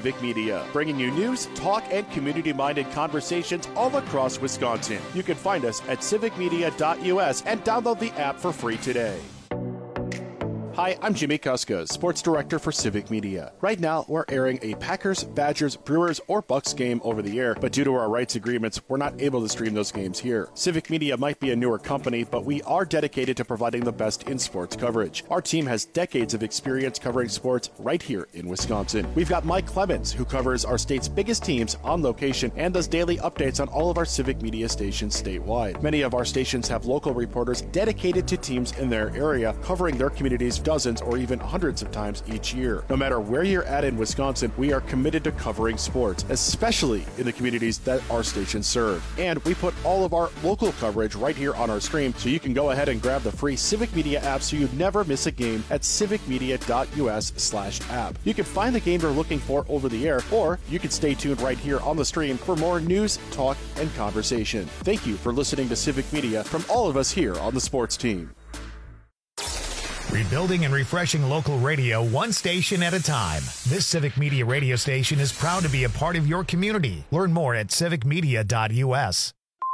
Civic Media, bringing you news, talk, and community-minded conversations all across Wisconsin. You can find us at civicmedia.us and download the app for free today. Hi, I'm Jimmy Kuska, Sports Director for Civic Media. Right now, we're airing a Packers, Badgers, Brewers, or Bucks game over the air, but due to our rights agreements, we're not able to stream those games here. Civic Media might be a newer company, but we are dedicated to providing the best in sports coverage. Our team has decades of experience covering sports right here in Wisconsin. We've got Mike Clemens, who covers our state's biggest teams on location and does daily updates on all of our Civic Media stations statewide. Many of our stations have local reporters dedicated to teams in their area, covering their communities dozens or even hundreds of times each year. No matter where you're at in Wisconsin, we are committed to covering sports, especially in the communities that our stations serve. And we put all of our local coverage right here on our screen, so you can go ahead and grab the free Civic Media app so you never miss a game at civicmedia.us/app. You can find the game you're looking for over the air, or you can stay tuned right here on the stream for more news, talk, and conversation. Thank you for listening to Civic Media from all of us here on the sports team. Rebuilding and refreshing local radio one station at a time. This Civic Media radio station is proud to be a part of your community. Learn more at civicmedia.us.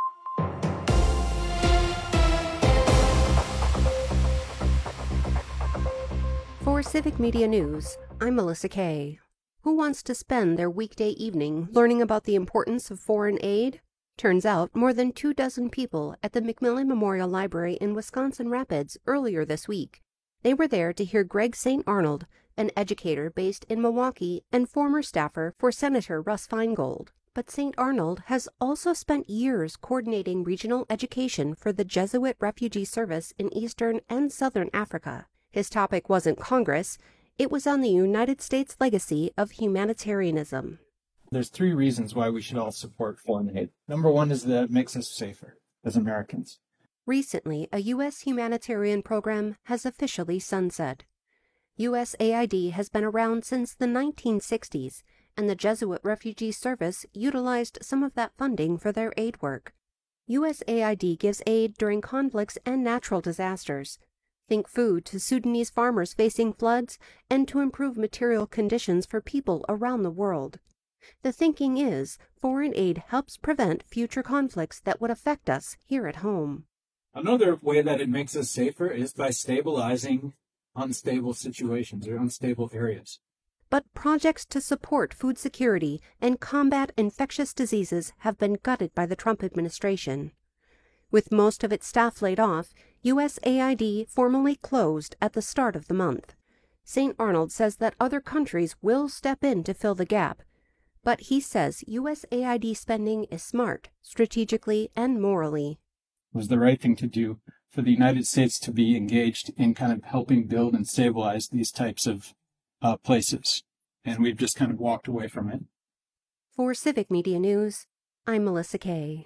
For Civic Media News, I'm Melissa Kay. Who wants to spend their weekday evening learning about the importance of foreign aid? Turns out more than 24 people at the McMillan Memorial Library in Wisconsin Rapids earlier this week. They were there to hear Greg St. Arnold, an educator based in Milwaukee and former staffer for Senator Russ Feingold. But St. Arnold has also spent years coordinating regional education for the Jesuit Refugee Service in Eastern and Southern Africa. His topic wasn't Congress, it was on the United States legacy of humanitarianism. There's 3 reasons why we should all support foreign aid. Number 1 is that it makes us safer as Americans. Recently, a U.S. humanitarian program has officially sunset. USAID has been around since the 1960s, and the Jesuit Refugee Service utilized some of that funding for their aid work. USAID gives aid during conflicts and natural disasters. Think food to Sudanese farmers facing floods and to improve material conditions for people around the world. The thinking is foreign aid helps prevent future conflicts that would affect us here at home. Another way that it makes us safer is by stabilizing unstable situations or unstable areas. But projects to support food security and combat infectious diseases have been gutted by the Trump administration. With most of its staff laid off, USAID formally closed at the start of the month. St. Arnold says that other countries will step in to fill the gap, but he says USAID spending is smart, strategically and morally. It was the right thing to do for the United States to be engaged in kind of helping build and stabilize these types of places. And we've just kind of walked away from it. For Civic Media News, I'm Melissa Kay.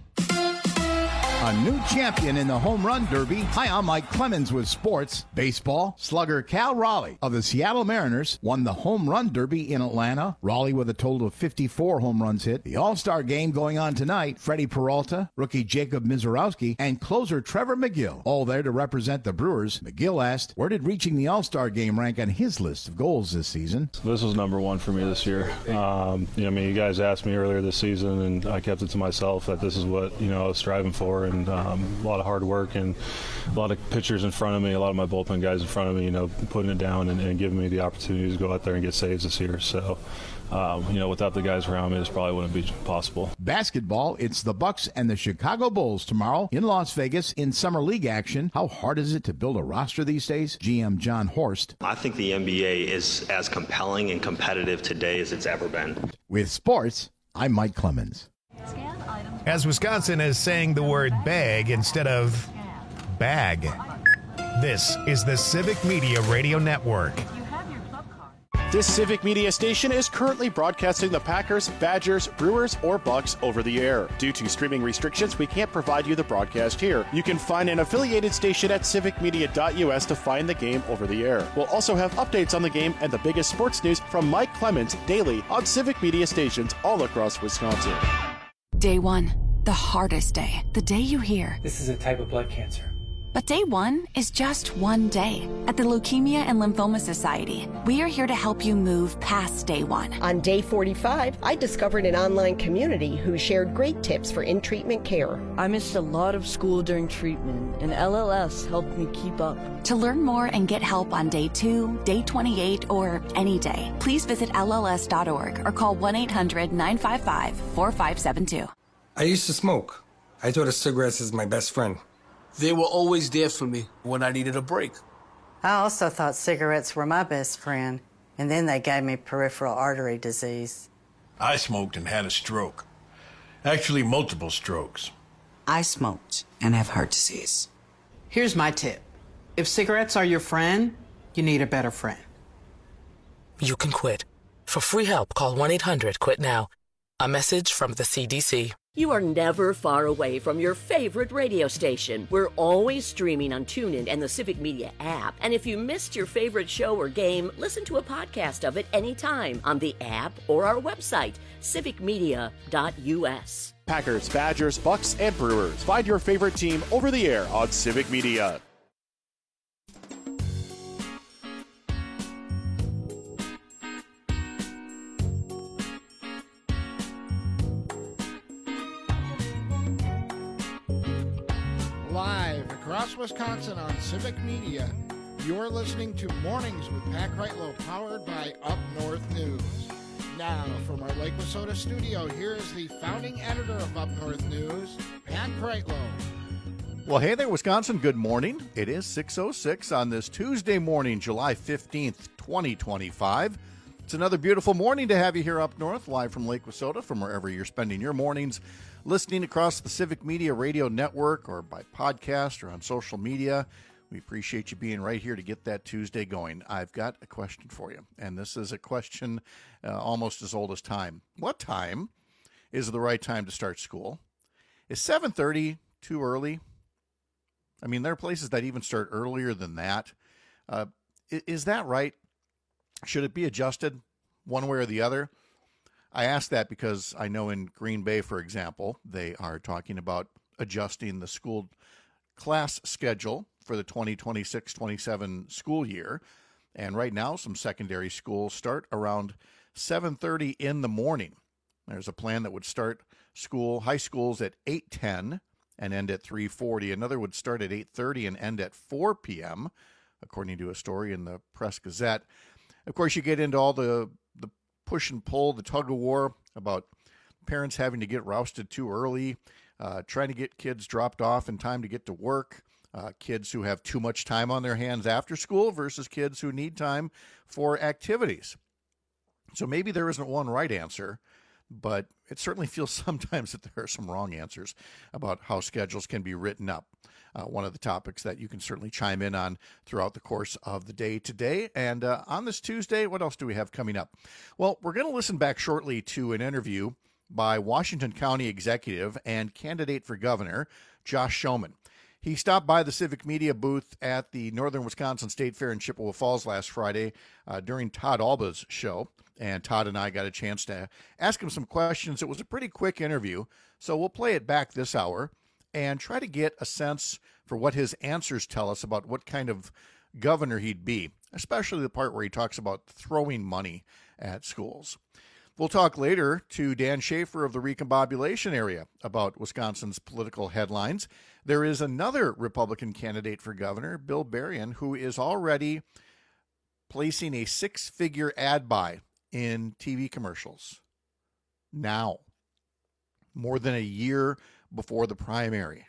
A new champion in the Home Run Derby. Hi, I'm Mike Clemens with sports. Baseball, slugger Cal Raleigh of the Seattle Mariners won the Home Run Derby in Atlanta. Raleigh with a total of 54 home runs hit. The All-Star game going on tonight. Freddie Peralta, rookie Jacob Mizorowski, and closer Trevor McGill, all there to represent the Brewers. McGill asked, where did reaching the All-Star game rank on his list of goals this season? This was number 1 for me this year. You guys asked me earlier this season, and I kept it to myself that this is what, I was striving for. And a lot of hard work and a lot of pitchers in front of me, a lot of my bullpen guys in front of me, putting it down and giving me the opportunity to go out there and get saves this year. So, without the guys around me, this probably wouldn't be possible. Basketball, it's the Bucks and the Chicago Bulls tomorrow in Las Vegas in Summer League action. How hard is it to build a roster these days? GM John Horst. I think the NBA is as compelling and competitive today as it's ever been. With sports, I'm Mike Clemens. As Wisconsin is saying the word bag instead of bag. This is the Civic Media Radio Network. This Civic Media station is currently broadcasting the Packers, Badgers, Brewers, or Bucks over the air. Due to streaming restrictions, we can't provide you the broadcast here. You can find an affiliated station at civicmedia.us to find the game over the air. We'll also have updates on the game and the biggest sports news from Mike Clemens daily on Civic Media stations all across Wisconsin. Day 1, the hardest day. The day you hear, this is a type of blood cancer. But day one is just one day. At the Leukemia and Lymphoma Society, we are here to help you move past day one. On day 45, I discovered an online community who shared great tips for in-treatment care. I missed a lot of school during treatment, and LLS helped me keep up. To learn more and get help on day 2, day 28, or any day, please visit LLS.org or call 1-800-955-4572. I used to smoke. I thought of cigarettes as my best friend. They were always there for me when I needed a break. I also thought cigarettes were my best friend, and then they gave me peripheral artery disease. I smoked and had a stroke. Actually, multiple strokes. I smoked and have heart disease. Here's my tip. If cigarettes are your friend, you need a better friend. You can quit. For free help, call 1-800-QUIT-NOW. A message from the CDC. You are never far away from your favorite radio station. We're always streaming on TuneIn and the Civic Media app. And if you missed your favorite show or game, listen to a podcast of it anytime on the app or our website, civicmedia.us. Packers, Badgers, Bucks, and Brewers. Find your favorite team over the air on Civic Media. Live across Wisconsin on Civic Media, you're listening to Mornings with Pat Kreitlow, powered by Up North News. Now, from our Lake Wissota studio, here is the founding editor of Up North News, Pat Kreitlow. Well, hey there, Wisconsin. Good morning. It is 6:06 on this Tuesday morning, July 15th, 2025. It's another beautiful morning to have you here up north, live from Lake Wissota, from wherever you're spending your mornings, listening across the Civic Media Radio Network or by podcast or on social media. We appreciate you being right here to get that Tuesday going. I've got a question for you, and this is a question almost as old as time. What time is the right time to start school? Is 7:30 too early? I mean, there are places that even start earlier than that. Is that right? Should it be adjusted one way or the other? I ask that because I know in Green Bay, for example, they are talking about adjusting the school class schedule for the 2026-27 school year. And right now, some secondary schools start around 7:30 in the morning. There's a plan that would start high schools at 8:10 and end at 3:40. Another would start at 8:30 and end at 4 p.m., according to a story in the Press-Gazette. Of course, you get into all the push and pull, the tug of war about parents having to get rousted too early, trying to get kids dropped off in time to get to work, kids who have too much time on their hands after school versus kids who need time for activities. So maybe there isn't one right answer, but it certainly feels sometimes that there are some wrong answers about how schedules can be written up. One of the topics that you can certainly chime in on throughout the course of the day today. And on this Tuesday, what else do we have coming up? Well, we're going to listen back shortly to an interview by Washington County Executive and candidate for governor, Josh Schoemann. He stopped by the Civic Media booth at the Northern Wisconsin State Fair in Chippewa Falls last Friday during Todd Alba's show. And Todd and I got a chance to ask him some questions. It was a pretty quick interview, so we'll play it back this hour and try to get a sense for what his answers tell us about what kind of governor he'd be, especially the part where he talks about throwing money at schools. We'll talk later to Dan Schaefer of the recombobulation area about Wisconsin's political headlines. There is another Republican candidate for governor, Bill Berrien, who is already placing a six-figure ad buy in TV commercials now, more than a year before the primary.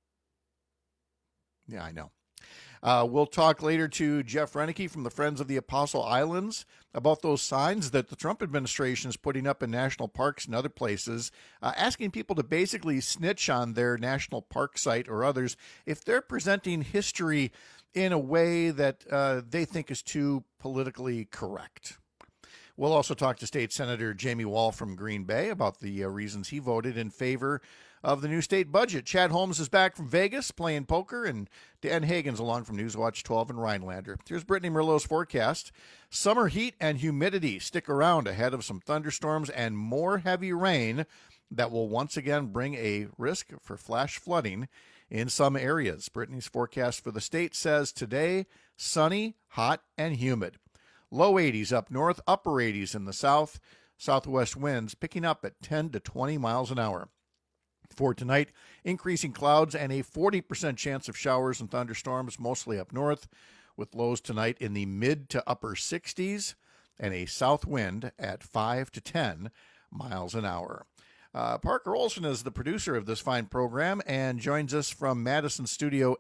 Yeah, I know. We'll talk later to Jeff Renneke from the Friends of the Apostle Islands about those signs that the Trump administration is putting up in national parks and other places, asking people to basically snitch on their national park site or others if they're presenting history in a way that they think is too politically correct. We'll also talk to State Senator Jamie Wall from Green Bay about the reasons he voted in favor of the new state budget. Chad Holmes is back from Vegas playing poker, and Dan Hagan's along from Newswatch 12 in Rhinelander. Here's Brittany Merlot's forecast. Summer heat and humidity stick around ahead of some thunderstorms and more heavy rain that will once again bring a risk for flash flooding in some areas. Brittany's forecast for the state says today, sunny, hot, and humid. Low 80s up north, upper 80s in the south. Southwest winds picking up at 10 to 20 miles an hour. For tonight, increasing clouds and a 40% chance of showers and thunderstorms, mostly up north, with lows tonight in the mid to upper 60s and a south wind at 5 to 10 miles an hour. Parker Olson is the producer of this fine program and joins us from Madison Studio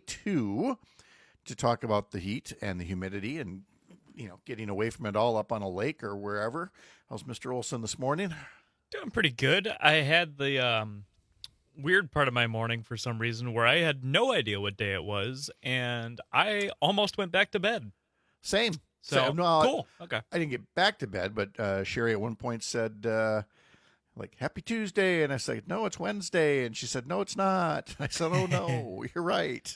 A2 to talk about the heat and the humidity and, getting away from it all up on a lake or wherever. How's Mr. Olson this morning? Doing pretty good. I had the weird part of my morning for some reason where I had no idea what day it was, and I almost went back to bed. Same. So, no, cool. Okay. I didn't get back to bed, but Sherry at one point said, Happy Tuesday. And I said, no, it's Wednesday. And she said, no, it's not. I said, oh, no, you're right.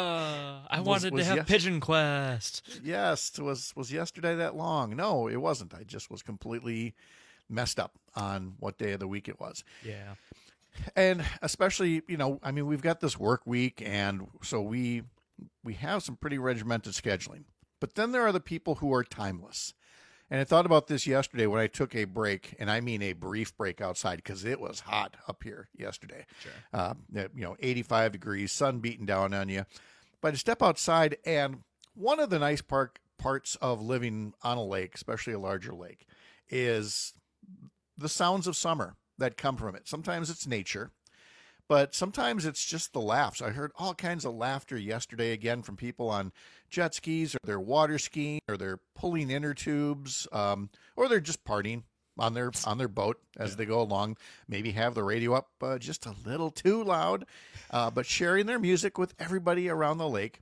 I wanted to have Pigeon Quest. Yes. Was yesterday that long? No, it wasn't. I just was completely messed up on what day of the week it was. Yeah. And especially, we've got this work week, and so we have some pretty regimented scheduling. But then there are the people who are timeless. And I thought about this yesterday when I took a break, and I mean a brief break outside because it was hot up here yesterday. Sure. 85 degrees, sun beating down on you. But I step outside, and one of the nice parts of living on a lake, especially a larger lake, is the sounds of summer that come from it. Sometimes it's nature, but sometimes it's just the laughs. I heard all kinds of laughter yesterday again from people on jet skis, or they're water skiing, or they're pulling inner tubes, or they're just partying on their boat as they go along. Maybe have the radio up just a little too loud, but sharing their music with everybody around the lake.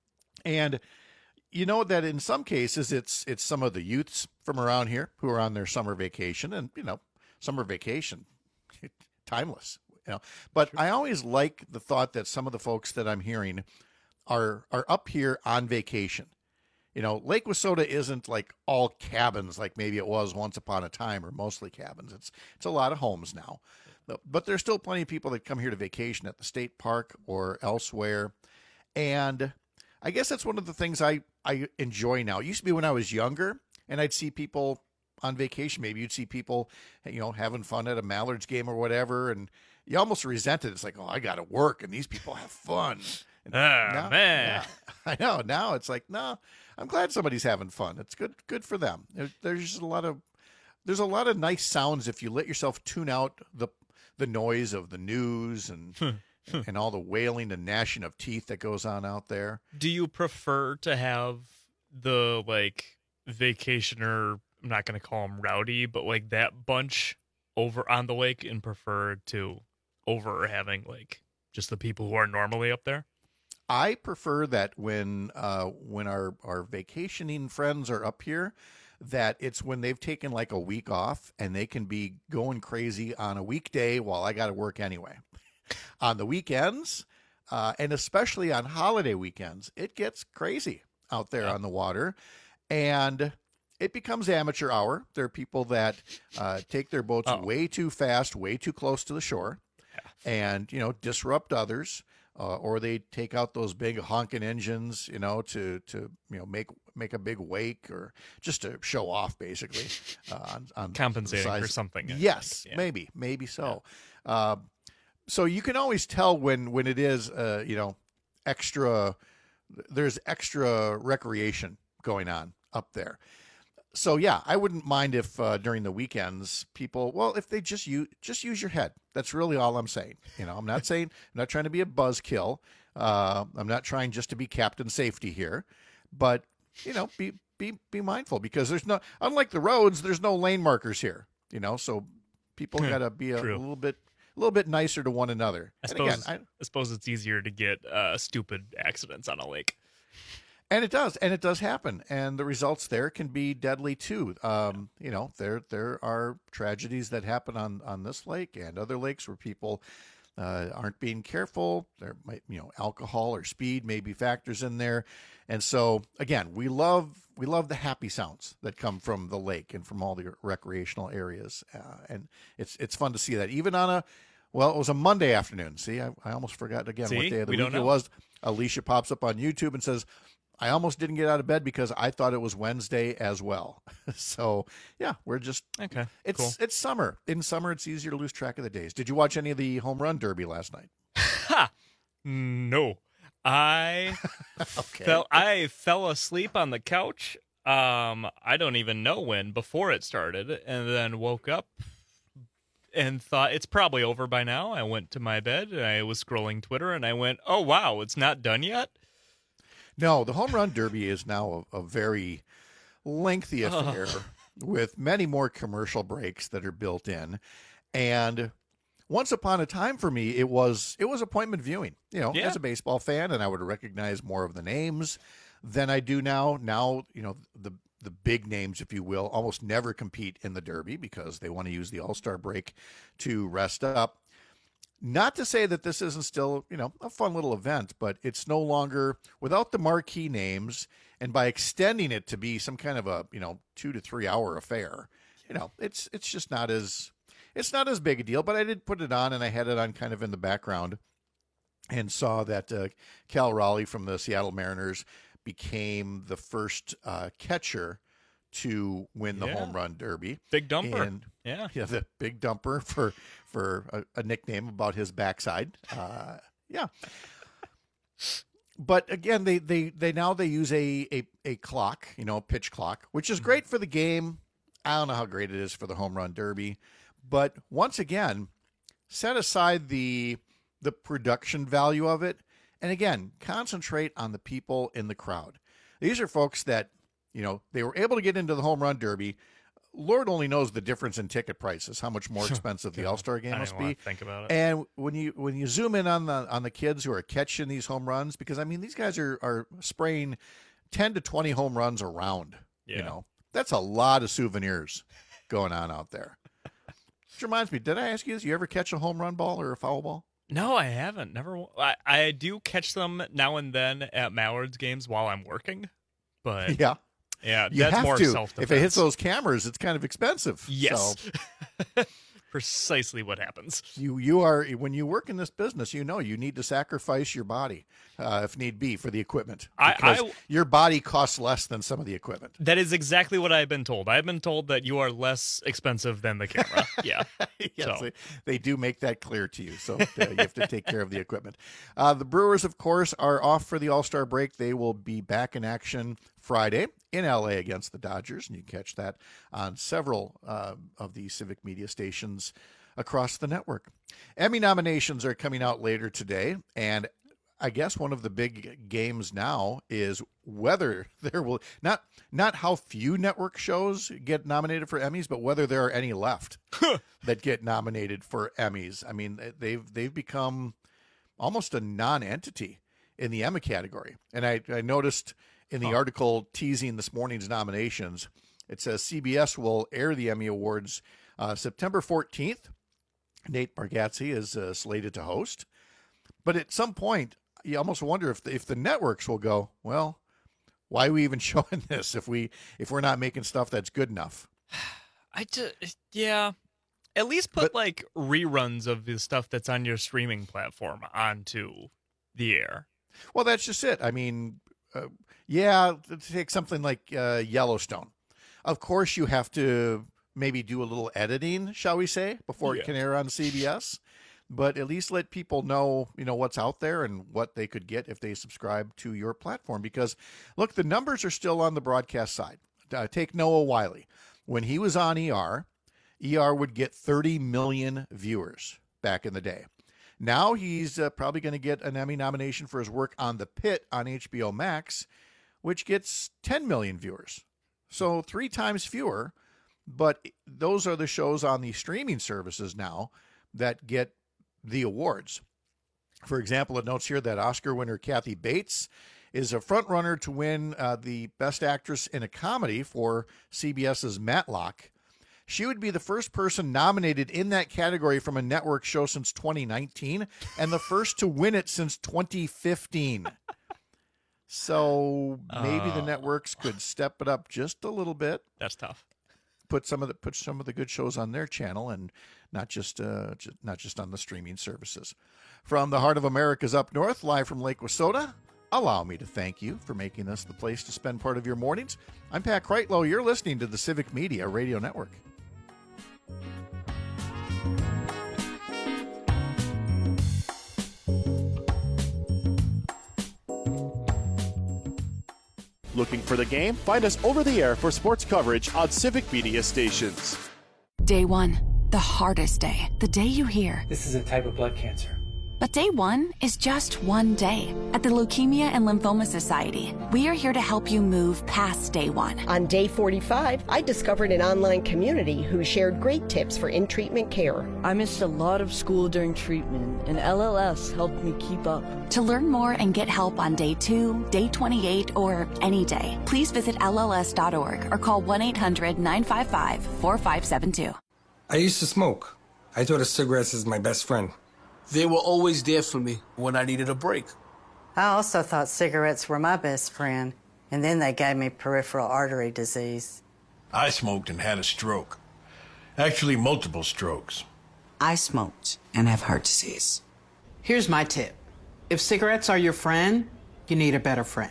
And you know that in some cases it's some of the youths from around here who are on their summer vacation, and summer vacation, timeless. But I always like the thought that some of the folks that I'm hearing are up here on vacation. Lake Wissota isn't like all cabins like maybe it was once upon a time, or mostly cabins. It's a lot of homes now. But there's still plenty of people that come here to vacation at the state park or elsewhere. And I guess that's one of the things I enjoy now. It used to be when I was younger and I'd see people on vacation. Maybe you'd see people, having fun at a Mallards game or whatever, and you almost resent it. It's like, oh, I got to work, and these people have fun. Man. Yeah, I know. Now it's like, no, I'm glad somebody's having fun. It's good for them. There's a lot of nice sounds if you let yourself tune out the noise of the news and and all the wailing and gnashing of teeth that goes on out there. Do you prefer to have the vacationer, I'm not going to call them rowdy, but that bunch over on the lake, and prefer to over having just the people who are normally up there? I prefer that when our vacationing friends are up here, that it's when they've taken a week off and they can be going crazy on a weekday while I got to work anyway. On the weekends, and especially on holiday weekends, it gets crazy out there on the water, and it becomes amateur hour. There are people that take their boats way too fast, way too close to the shore, and disrupt others, or they take out those big honking engines, to make a big wake, or just to show off, basically, on compensating for something. Yes, maybe so. Yeah. So you can always tell when it is extra. There's extra recreation going on up there. So yeah, I wouldn't mind if during the weekends people, if they just use your head. That's really all I'm saying. I'm not trying to be a buzzkill. I'm not trying just to be Captain Safety here, but be mindful, because unlike the roads, there's no lane markers here. So people got to be a little bit nicer to one another. I suppose it's easier to get stupid accidents on a lake. And it does happen, and the results there can be deadly too. There are tragedies that happen on this lake and other lakes where people aren't being careful. There might, alcohol or speed may be factors in there. And so again, we love the happy sounds that come from the lake and from all the recreational areas. And it's fun to see that even on Well, it was a Monday afternoon. See, I almost forgot again what day of the week it was. Alicia pops up on YouTube and says, I almost didn't get out of bed because I thought it was Wednesday as well. So, yeah, we're just okay. It's summer. In summer, it's easier to lose track of the days. Did you watch any of the home run derby last night? No. I fell asleep on the couch. I don't even know when before it started, and then woke up and thought it's probably over by now. I went to my bed and I was scrolling Twitter and I went, oh wow, it's not done yet. No, the home run derby is now a very lengthy affair with many more commercial breaks that are built in. And once upon a time for me, it was appointment viewing, as a baseball fan, and I would recognize more of the names than I do now. Now, the big names, if you will, almost never compete in the derby because they want to use the All-Star break to rest up. Not to say that this isn't still, a fun little event, but it's no longer without the marquee names, and by extending it to be some kind of a, 2 to 3 hour affair, it's just not as big a deal. But I did put it on, and I had it on kind of in the background, and saw that Cal Raleigh from the Seattle Mariners became the first catcher to win the home run derby. Big dumper. And, the big dumper for a nickname about his backside. But again, they now use a clock, pitch clock, which is great for the game. I don't know how great it is for the home run derby, but once again, set aside the production value of it, and again, concentrate on the people in the crowd. These are folks that, they were able to get into the home run derby. Lord only knows the difference in ticket prices, how much more expensive the All-Star game must be. Think about it. And when you zoom in on the kids who are catching these home runs, because these guys are spraying 10 to 20 home runs around. Yeah. That's a lot of souvenirs going on out there. Which reminds me, did I ask you this? You ever catch a home run ball or a foul ball? No, I haven't. Never. I do catch them now and then at Mallard's games while I'm working, but yeah, you that's have more to. self-defense. If it hits those cameras, it's kind of expensive. Yes, so. Precisely what happens. You are, when you work in this business, you need to sacrifice your body if need be for the equipment. Because your body costs less than some of the equipment. That is exactly what I've been told. I've been told that you are less expensive than the camera. Yeah. Yes, so. They do make that clear to you. So you have to take care of the equipment. The Brewers, of course, are off for the All-Star break. They will be back in action Friday in LA against the Dodgers, and you can catch that on several of the Civic Media stations across the network. Emmy nominations are coming out later today, and I guess one of the big games now is whether there will not how few network shows get nominated for Emmys, but whether there are any left that get nominated for Emmys. I mean, they've become almost a non-entity in the Emmy category, and I noticed in the article teasing this morning's nominations, it says CBS will air the Emmy Awards September 14th. Nate Bargatze is slated to host. But at some point, you almost wonder if the networks will go, well, why are we even showing this if we're not making stuff that's good enough? At least put like reruns of the stuff that's on your streaming platform onto the air. Well, that's just it. I mean, take something like Yellowstone. Of course, you have to maybe do a little editing, shall we say, before it can air on CBS. But at least let people know, what's out there and what they could get if they subscribe to your platform. Because, look, the numbers are still on the broadcast side. Take Noah Wyle. When he was on ER would get 30 million viewers back in the day. Now he's probably going to get an Emmy nomination for his work on The Pit on HBO Max, which gets 10 million viewers. So 3 times fewer, but those are the shows on the streaming services now that get the awards. For example, it notes here that Oscar winner Kathy Bates is a front runner to win the Best Actress in a Comedy for CBS's Matlock. She would be the first person nominated in that category from a network show since 2019 and the first to win it since 2015. So maybe the networks could step it up just a little bit. That's tough. put some of the good shows on their channel and not just on the streaming services. From the heart of America's up north, live from Lake Wissota, allow me to thank you for making us the place to spend part of your mornings. I'm Pat Kreitlow. You're listening to the Civic Media Radio Network. Looking for the game? Find us over the air for sports coverage on Civic Media stations. Day one, the hardest day. The day you hear, "This is a type of blood cancer." But day one is just one day. At the Leukemia and Lymphoma Society, we are here to help you move past day one. On day 45, I discovered an online community who shared great tips for in-treatment care. I missed a lot of school during treatment, and LLS helped me keep up. To learn more and get help on day 2, day 28, or any day, please visit LLS.org or call 1-800-955-4572. I used to smoke. I thought of cigarettes as my best friend. They were always there for me when I needed a break. I also thought cigarettes were my best friend, and then they gave me peripheral artery disease. I smoked and had a stroke. Actually, multiple strokes. I smoked and have heart disease. Here's my tip. If cigarettes are your friend, you need a better friend.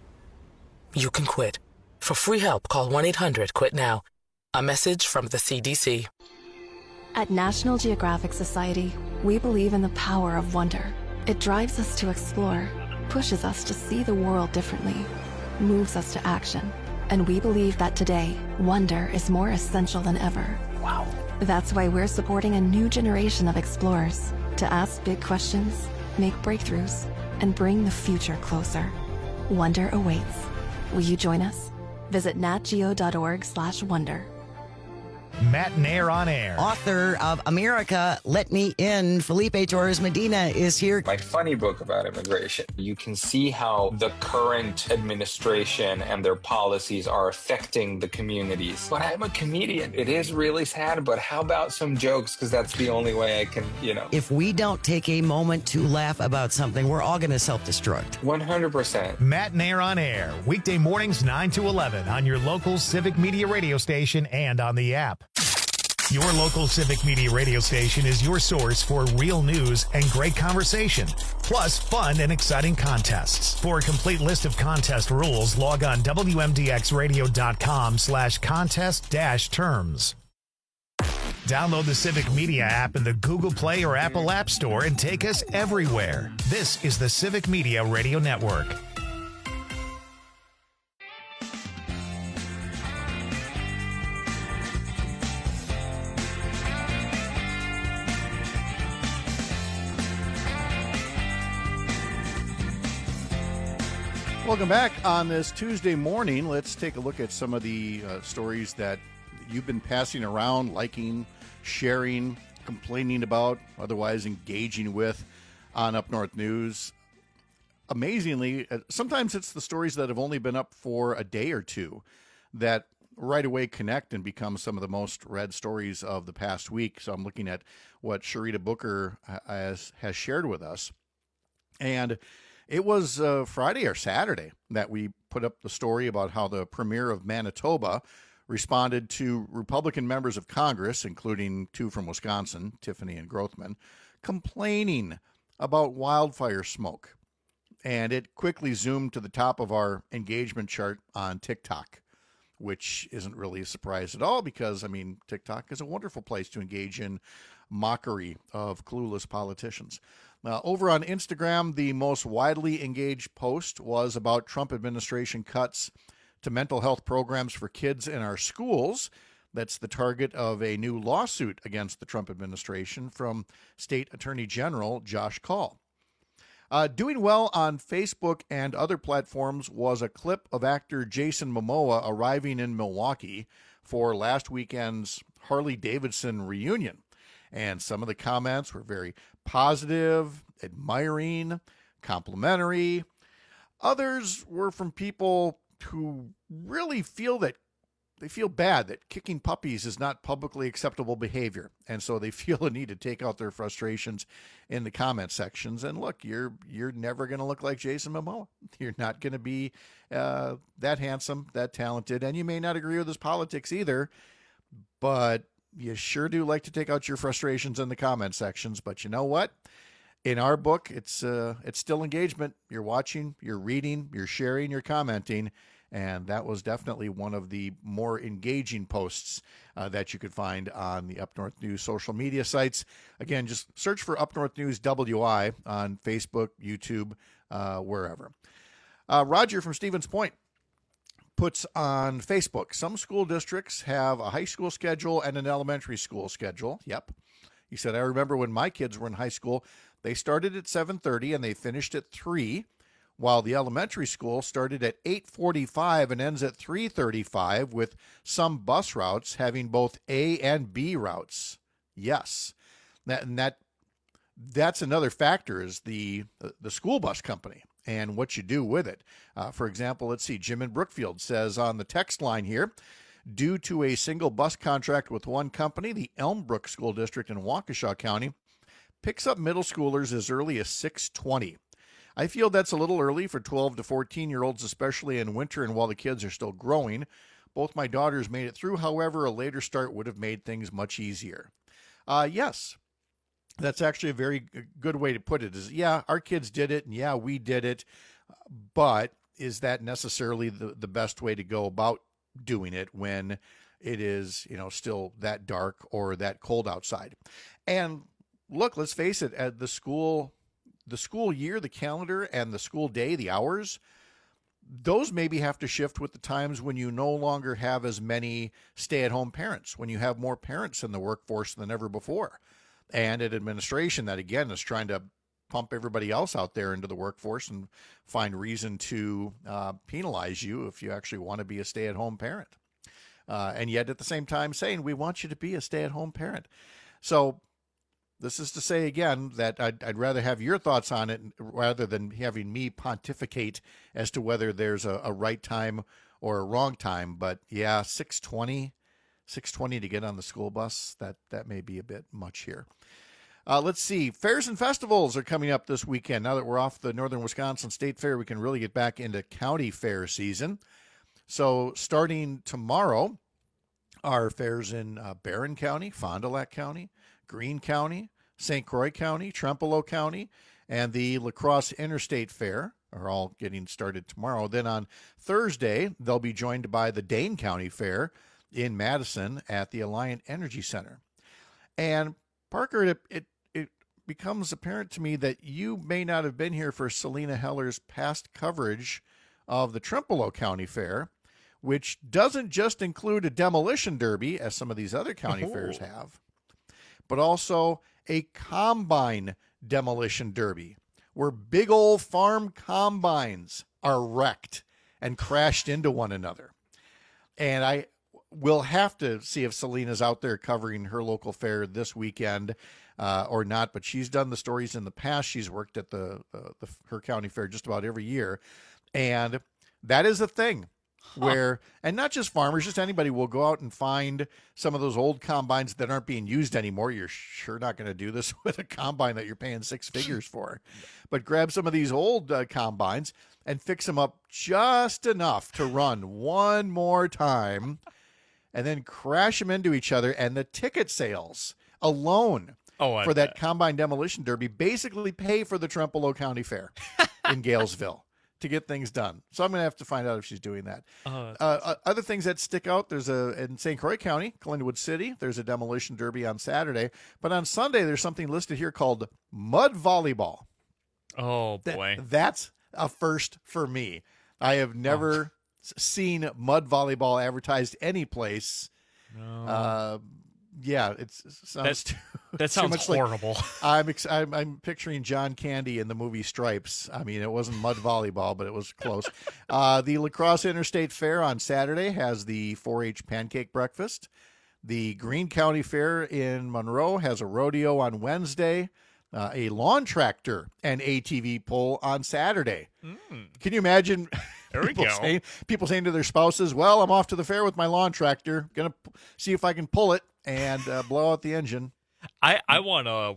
You can quit. For free help, call 1-800-QUIT-NOW. A message from the CDC. At National Geographic Society, we believe in the power of wonder. It drives us to explore, pushes us to see the world differently, moves us to action. And we believe that today, wonder is more essential than ever. Wow. That's why we're supporting a new generation of explorers to ask big questions, make breakthroughs, and bring the future closer. Wonder awaits. Will you join us? Visit natgeo.org/wonder. Matt Nair on air. Author of America, Let Me In, Felipe Torres Medina is here. My funny book about immigration. You can see how the current administration and their policies are affecting the communities. But I'm a comedian. It is really sad, but how about some jokes? Because that's the only way I can, If we don't take a moment to laugh about something, we're all going to self-destruct. 100%. Matt Nair on air. Weekday mornings 9 to 11 on your local Civic Media radio station and on the app. Your local Civic Media radio station is your source for real news and great conversation, plus fun and exciting contests. For a complete list of contest rules, log on WMDXradio.com/contest-terms. Download the Civic Media app in the Google Play or Apple App Store and take us everywhere. This is the Civic Media Radio Network. Welcome back on this Tuesday morning. Let's take a look at some of the stories that you've been passing around, liking, sharing, complaining about, otherwise engaging with on Up North News. Amazingly, sometimes it's the stories that have only been up for a day or two that right away connect and become some of the most read stories of the past week. So I'm looking at what Sharita Booker has shared with us. And it was Friday or Saturday that we put up the story about how the premier of Manitoba responded to Republican members of Congress, including two from Wisconsin, Tiffany and Grothman, complaining about wildfire smoke. And it quickly zoomed to the top of our engagement chart on TikTok, which isn't really a surprise at all because, TikTok is a wonderful place to engage in mockery of clueless politicians. Over on Instagram, the most widely engaged post was about Trump administration cuts to mental health programs for kids in our schools. That's the target of a new lawsuit against the Trump administration from State Attorney General Josh Kaul. Doing well on Facebook and other platforms was a clip of actor Jason Momoa arriving in Milwaukee for last weekend's Harley-Davidson reunion. And some of the comments were very positive, admiring, complimentary. Others were from people who really feel bad that kicking puppies is not publicly acceptable behavior. And so they feel a need to take out their frustrations in the comment sections. And look, you're never going to look like Jason Momoa. You're not going to be that handsome, that talented, and you may not agree with his politics either. but you sure do like to take out your frustrations in the comment sections. But you know what? In our book, it's still engagement. You're watching, you're reading, you're sharing, you're commenting. And that was definitely one of the more engaging posts that you could find on the Up North News social media sites. Again, just search for Up North News WI on Facebook, YouTube, wherever. Roger from Stevens Point puts on Facebook, some school districts have a high school schedule and an elementary school schedule. Yep. He said, I remember when my kids were in high school, they started at 7:30 and they finished at 3, while the elementary school started at 8:45 and ends at 3:35, with some bus routes having both A and B routes. Yes. That's another factor, is the school bus company and what you do with it. For example, let's see, Jim in Brookfield says on the text line here, due to a single bus contract with one company, the Elmbrook School District in Waukesha County picks up middle schoolers as early as 6:20. I feel that's a little early for 12 to 14-year-olds, especially in winter and while the kids are still growing. Both my daughters made it through. However, a later start would have made things much easier. Yes, that's actually a very good way to put it, is, yeah, our kids did it, and yeah, we did it, but is that necessarily the best way to go about doing it when it is, still that dark or that cold outside? And look, let's face it, at the school year, the calendar, and the school day, the hours, those maybe have to shift with the times when you no longer have as many stay-at-home parents, when you have more parents in the workforce than ever before, and an administration that, again, is trying to pump everybody else out there into the workforce and find reason to penalize you if you actually want to be a stay-at-home parent. And yet at the same time saying, we want you to be a stay-at-home parent. So this is to say, again, that I'd rather have your thoughts on it rather than having me pontificate as to whether there's a right time or a wrong time. But yeah, 6:20 to get on the school bus, that may be a bit much here. Let's see. Fairs and festivals are coming up this weekend. Now that we're off the Northern Wisconsin State Fair, we can really get back into county fair season. So starting tomorrow, our fairs in Barron County, Fond du Lac County, Greene County, St. Croix County, Trempealeau County, and the La Crosse Interstate Fair are all getting started tomorrow. Then on Thursday, they'll be joined by the Dane County Fair in Madison at the Alliant Energy Center. And Parker, it becomes apparent to me that you may not have been here for Selena Heller's past coverage of the Trempealeau County Fair, which doesn't just include a demolition derby, as some of these other county fairs have, but also a combine demolition derby, where big old farm combines are wrecked and crashed into one another. And I will have to see if Selena's out there covering her local fair this weekend or not, but she's done the stories in the past. She's worked at her county fair just about every year. And that is a thing. Where, and not just farmers, just anybody will go out and find some of those old combines that aren't being used anymore. You're sure not going to do this with a combine that you're paying six figures for, but grab some of these old combines and fix them up just enough to run one more time and then crash them into each other. And the ticket sales alone for that combine demolition derby basically pay for the Trempealeau County Fair in Galesville to get things done. So I'm going to have to find out if she's doing that. Other things that stick out, there's in St. Croix County, Glenwood City, there's a demolition derby on Saturday. But on Sunday, there's something listed here called mud volleyball. Oh, boy. That's a first for me. I have never seen mud volleyball advertised any place. No. Yeah, it sounds that sounds horrible. Like, I'm picturing John Candy in the movie Stripes. I mean, it wasn't mud volleyball, but it was close. The La Crosse Interstate Fair on Saturday has the 4-H pancake breakfast. The Greene County Fair in Monroe has a rodeo on Wednesday, a lawn tractor and ATV pull on Saturday. Can you imagine? There we go. People saying to their spouses, well, I'm off to the fair with my lawn tractor. Going to see if I can pull it and blow out the engine. I want a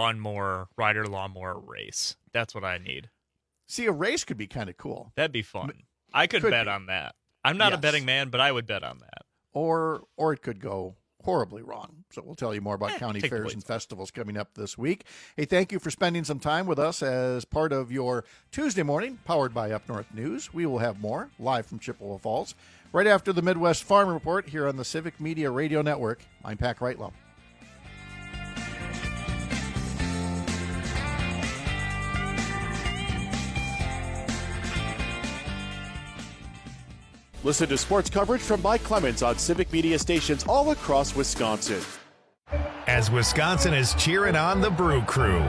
rider lawnmower race. That's what I need. See, a race could be kind of cool. That'd be fun. I could bet on that. I'm not a betting man, but I would bet on that. Or it could go horribly wrong. So we'll tell you more about county fairs and festivals coming up this week. Hey, thank you for spending some time with us as part of your Tuesday morning, powered by Up North News. We will have more live from Chippewa Falls right after the Midwest Farm Report here on the Civic Media Radio Network. I'm Pat Reitlow. Listen to sports coverage from Mike Clemens on Civic Media stations all across Wisconsin. As Wisconsin is cheering on the Brew Crew.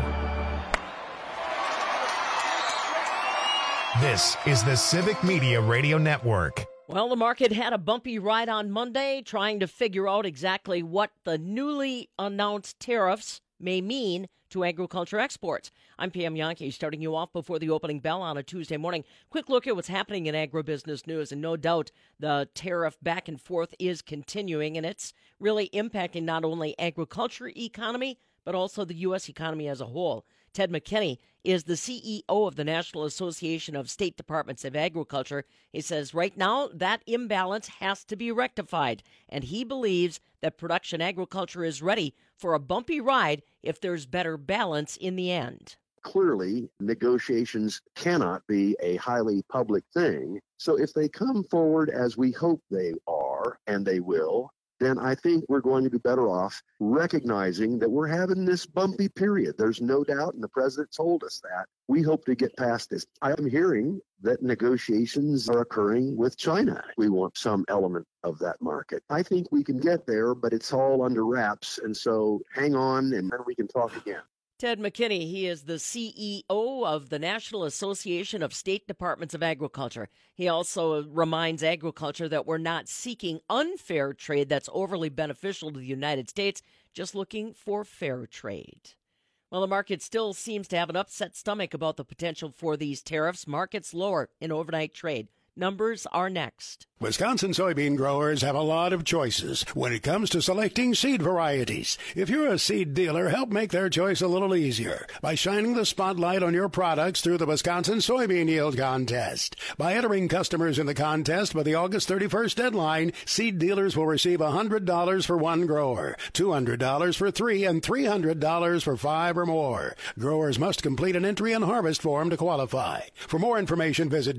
This is the Civic Media Radio Network. Well, the market had a bumpy ride on Monday, trying to figure out exactly what the newly announced tariffs may mean to agriculture exports. I'm Pam Yankee, starting you off before the opening bell on a Tuesday morning. Quick look at what's happening in agribusiness news, and no doubt the tariff back and forth is continuing, and it's really impacting not only agriculture economy, but also the U.S. economy as a whole. Ted McKinney is the CEO of the National Association of State Departments of Agriculture. He says right now that imbalance has to be rectified, and he believes that production agriculture is ready for a bumpy ride if there's better balance in the end. Clearly, negotiations cannot be a highly public thing. So if they come forward as we hope they are, and they will, then I think we're going to be better off recognizing that we're having this bumpy period. There's no doubt, and the president told us that. We hope to get past this. I am hearing that negotiations are occurring with China. We want some element of that market. I think we can get there, but it's all under wraps, and so hang on, and then we can talk again. Ted McKinney, he is the CEO of the National Association of State Departments of Agriculture. He also reminds agriculture that we're not seeking unfair trade that's overly beneficial to the United States, just looking for fair trade. Well, the market still seems to have an upset stomach about the potential for these tariffs. Markets lower in overnight trade. Numbers are next. Wisconsin soybean growers have a lot of choices when it comes to selecting seed varieties. If you're a seed dealer, help make their choice a little easier by shining the spotlight on your products through the Wisconsin Soybean Yield Contest. By entering customers in the contest by the August 31st deadline, seed dealers will receive $100 for one grower, $200 for three, and $300 for five or more. Growers must complete an entry and harvest form to qualify. For more information, visit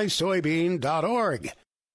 wisoybean.org.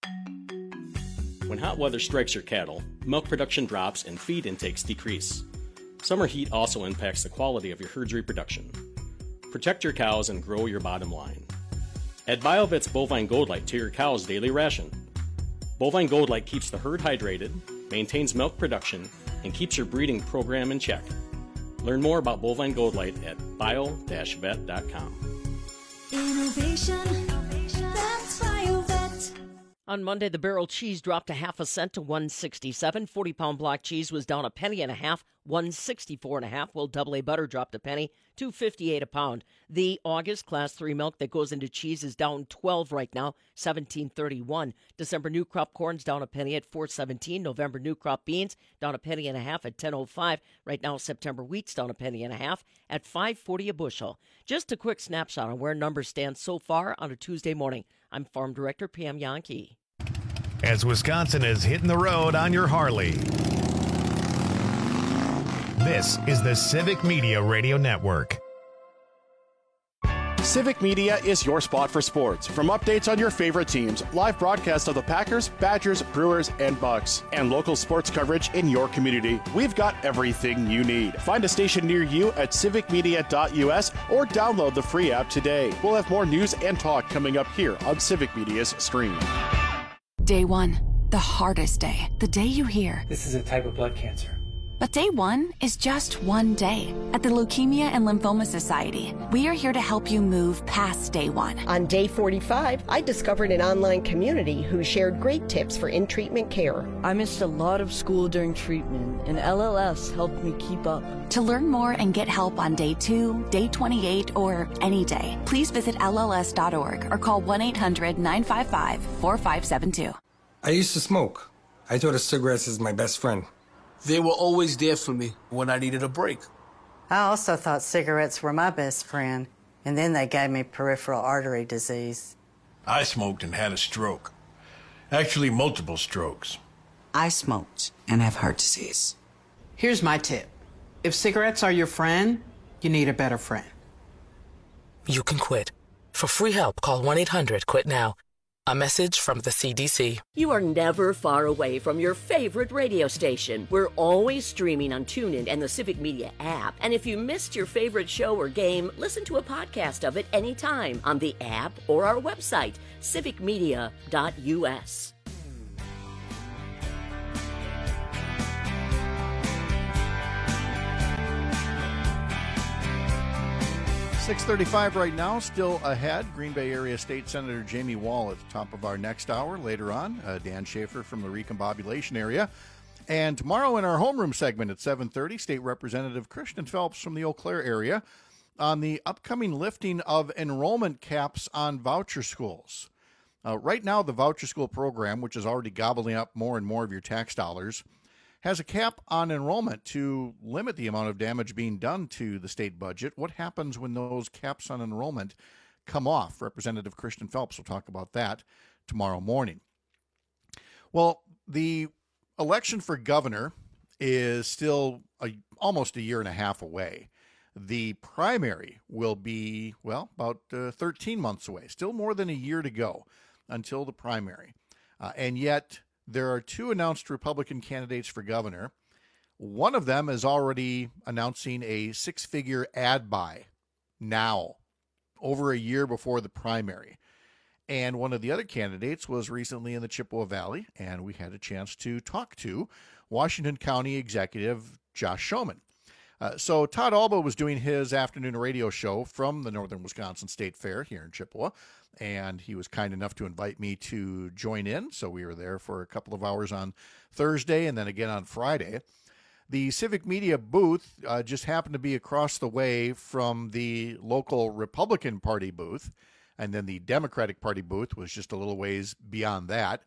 When hot weather strikes your cattle, milk production drops and feed intakes decrease. Summer heat also impacts the quality of your herd's reproduction. Protect your cows and grow your bottom line. Add BioVet's Bovine Gold Light to your cow's daily ration. Bovine Gold Light keeps the herd hydrated, maintains milk production, and keeps your breeding program in check. Learn more about Bovine Gold Light at bio-vet.com. Innovation, that's BioVet. On Monday, the barrel cheese dropped a half a cent to $1.67. 40-pound block cheese was down a penny and a half, $1.64.5. While double A butter dropped a penny, $2.58 a pound. The August Class 3 milk that goes into cheese is down 12 right now, $17.31. December new crop corn's down a penny at $4.17. November new crop beans down a penny and a half at $10.05. Right now, September wheat's down a penny and a half at $5.40 a bushel. Just a quick snapshot on where numbers stand so far on a Tuesday morning. I'm Farm Director Pam Yankee. As Wisconsin is hitting the road on your Harley. This is the Civic Media Radio Network. Civic Media is your spot for sports. From updates on your favorite teams, live broadcasts of the Packers, Badgers, Brewers, and Bucks, and local sports coverage in your community, we've got everything you need. Find a station near you at civicmedia.us or download the free app today. We'll have more news and talk coming up here on Civic Media's stream. Day one, the hardest day. The day you hear, "This is a type of blood cancer." But day one is just one day. At the Leukemia and Lymphoma Society, we are here to help you move past day one. On day 45, I discovered an online community who shared great tips for in-treatment care. I missed a lot of school during treatment, and LLS helped me keep up. To learn more and get help on day 2, day 28, or any day, please visit LLS.org or call 1-800-955-4572. I used to smoke. I thought of cigarettes as my best friend. They were always there for me when I needed a break. I also thought cigarettes were my best friend, and then they gave me peripheral artery disease. I smoked and had a stroke. Actually, multiple strokes. I smoked and have heart disease. Here's my tip. If cigarettes are your friend, you need a better friend. You can quit. For free help, call 1-800-QUIT-NOW. A message from the CDC. You are never far away from your favorite radio station. We're always streaming on TuneIn and the Civic Media app. And if you missed your favorite show or game, listen to a podcast of it anytime on the app or our website, civicmedia.us. 6:35 right now, still ahead. Green Bay Area State Senator Jamie Wall at the top of our next hour. Later on, Dan Schaefer from the Recombobulation area. And tomorrow in our homeroom segment at 7:30, State Representative Christian Phelps from the Eau Claire area on the upcoming lifting of enrollment caps on voucher schools. Right now, the voucher school program, which is already gobbling up more and more of your tax dollars, has a cap on enrollment to limit the amount of damage being done to the state budget. What happens when those caps on enrollment come off? Representative Christian Phelps will talk about that tomorrow morning. Well, the election for governor is still almost a year and a half away. The primary will be, about 13 months away. Still more than a year to go until the primary. And yet, there are two announced Republican candidates for governor. One of them is already announcing a six-figure ad buy now, over a year before the primary. And one of the other candidates was recently in the Chippewa Valley, and we had a chance to talk to Washington County Executive Josh Schoemann. So Todd Alba was doing his afternoon radio show from the Northern Wisconsin State Fair here in Chippewa, and he was kind enough to invite me to join in. So we were there for a couple of hours on Thursday and then again on Friday. The Civic Media booth just happened to be across the way from the local Republican Party booth, and then the Democratic Party booth was just a little ways beyond that.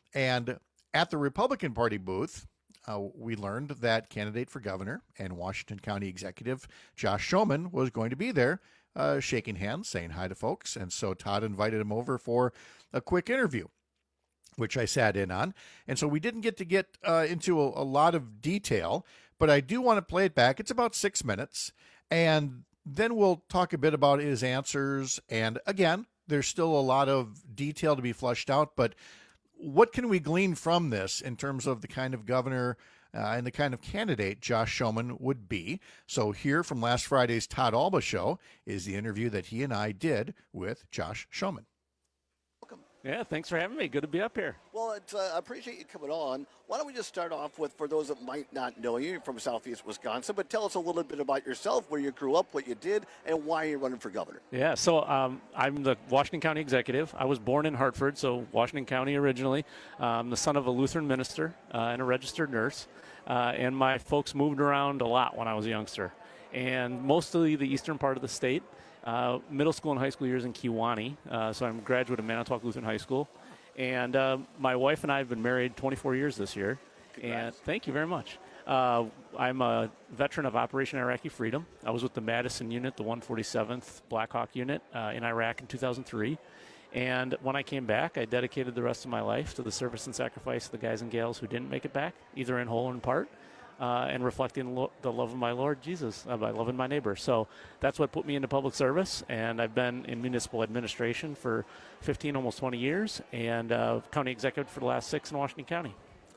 And at the Republican Party booth, we learned that candidate for governor and Washington County Executive Josh Schoemann was going to be there, shaking hands, saying hi to folks. And so Todd invited him over for a quick interview, which I sat in on. And so we didn't get into a lot of detail, but I do want to play it back. It's about 6 minutes. And then we'll talk a bit about his answers. And again, there's still a lot of detail to be fleshed out, but what can we glean from this in terms of the kind of governor and the kind of candidate Josh Schoemann would be? So here from last Friday's Todd Alba show is the interview that he and I did with Josh Schoemann. Welcome. Yeah, thanks for having me. Good to be up here. Well, I appreciate you coming on. Why don't we just start off with, for those that might not know you, you're from Southeast Wisconsin, but tell us a little bit about yourself, where you grew up, what you did, and why you're running for governor. Yeah, so I'm the Washington County Executive. I was born in Hartford, so Washington County originally. I'm the son of a Lutheran minister and a registered nurse, and my folks moved around a lot when I was a youngster, and mostly the eastern part of the state. Middle school and high school years in Kewanee, so I'm a graduate of Manitowoc Lutheran High School. And my wife and I have been married 24 years this year. Congrats. And thank you very much. I'm a veteran of Operation Iraqi Freedom. I was with the Madison Unit, the 147th Black Hawk Unit in Iraq in 2003. And when I came back, I dedicated the rest of my life to the service and sacrifice of the guys and gals who didn't make it back, either in whole or in part. And reflecting the love of my Lord Jesus by loving my neighbor. So that's what put me into public service, and I've been in municipal administration for 15, almost 20 years, and county executive for the last 6 in Washington County.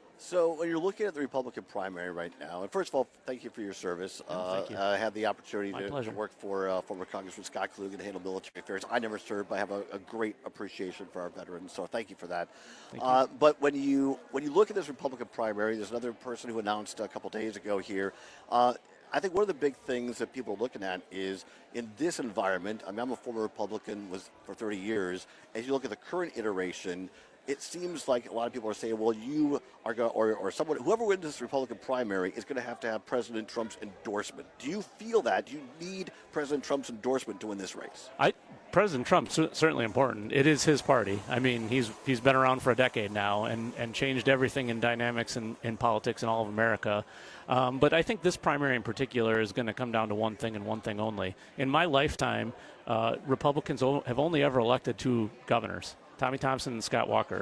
So when you're looking at the Republican primary right now, and first of all, thank you for your service. Thank you. I had the opportunity to work for former Congressman Scott Kluge and handle military affairs. I never served, but I have a great appreciation for our veterans, so thank you for that. But when you look at this Republican primary, there's another person who announced a couple days ago here. I think one of the big things that people are looking at is in this environment, I mean, I'm a former Republican for 30 years. As you look at the current iteration, it seems like a lot of people are saying, well, you are going to, or someone, whoever wins this Republican primary is going to have President Trump's endorsement. Do you feel that? Do you need President Trump's endorsement to win this race? President Trump's certainly important. It is his party. I mean, he's been around for a decade now and changed everything in dynamics in politics in all of America. But I think this primary in particular is going to come down to one thing and one thing only. In my lifetime, Republicans have only ever elected 2 governors, Tommy Thompson and Scott Walker.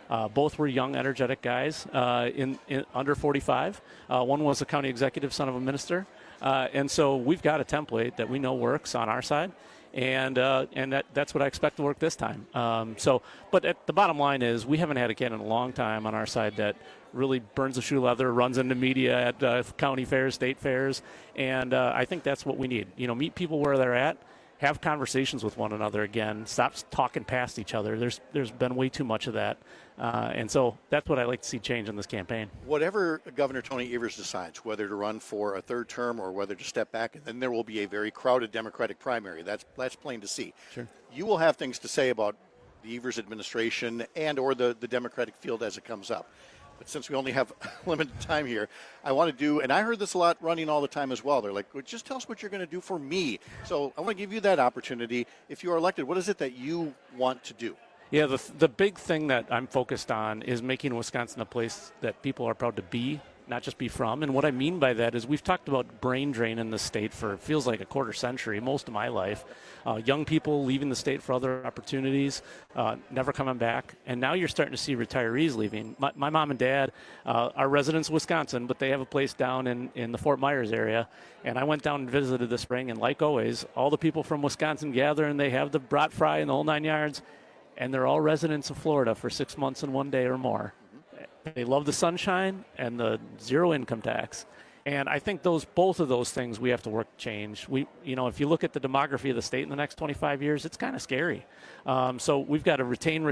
Both were young, energetic guys in under 45. One was a county executive, son of a minister. And so we've got a template that we know works on our side. And that's what I expect to work this time. But the bottom line is we haven't had a candidate in a long time on our side that really burns the shoe leather, runs into media at county fairs, state fairs, and I think that's what we need. Meet people where they're at, have conversations with one another again, stop talking past each other. There's been way too much of that, and so that's what I like to see change in this campaign. Whatever Governor Tony Evers decides, whether to run for a third term or whether to step back, and then there will be a very crowded Democratic primary. That's plain to see. Sure. You will have things to say about the Evers administration and or the Democratic field as it comes up. But since we only have limited time here, I want to do, and I heard this a lot running all the time as well. They're like, well, just tell us what you're going to do for me. So I want to give you that opportunity. If you are elected, what is it that you want to do? Yeah, the big thing that I'm focused on is making Wisconsin a place that people are proud to be, not just be from. And what I mean by that is we've talked about brain drain in the state for it feels like a quarter century, most of my life. Young people leaving the state for other opportunities, never coming back. And now you're starting to see retirees leaving. My mom and dad are residents of Wisconsin, but they have a place down in the Fort Myers area. And I went down and visited this spring, and like always, all the people from Wisconsin gather, and they have the brat fry and the whole 9 yards. And they're all residents of Florida for 6 months and 1 day or more. They love the sunshine and the zero income tax. And I think both of those things we have to work to change. If you look at the demography of the state in the next 25 years, it's kind of scary. So we've got to retain.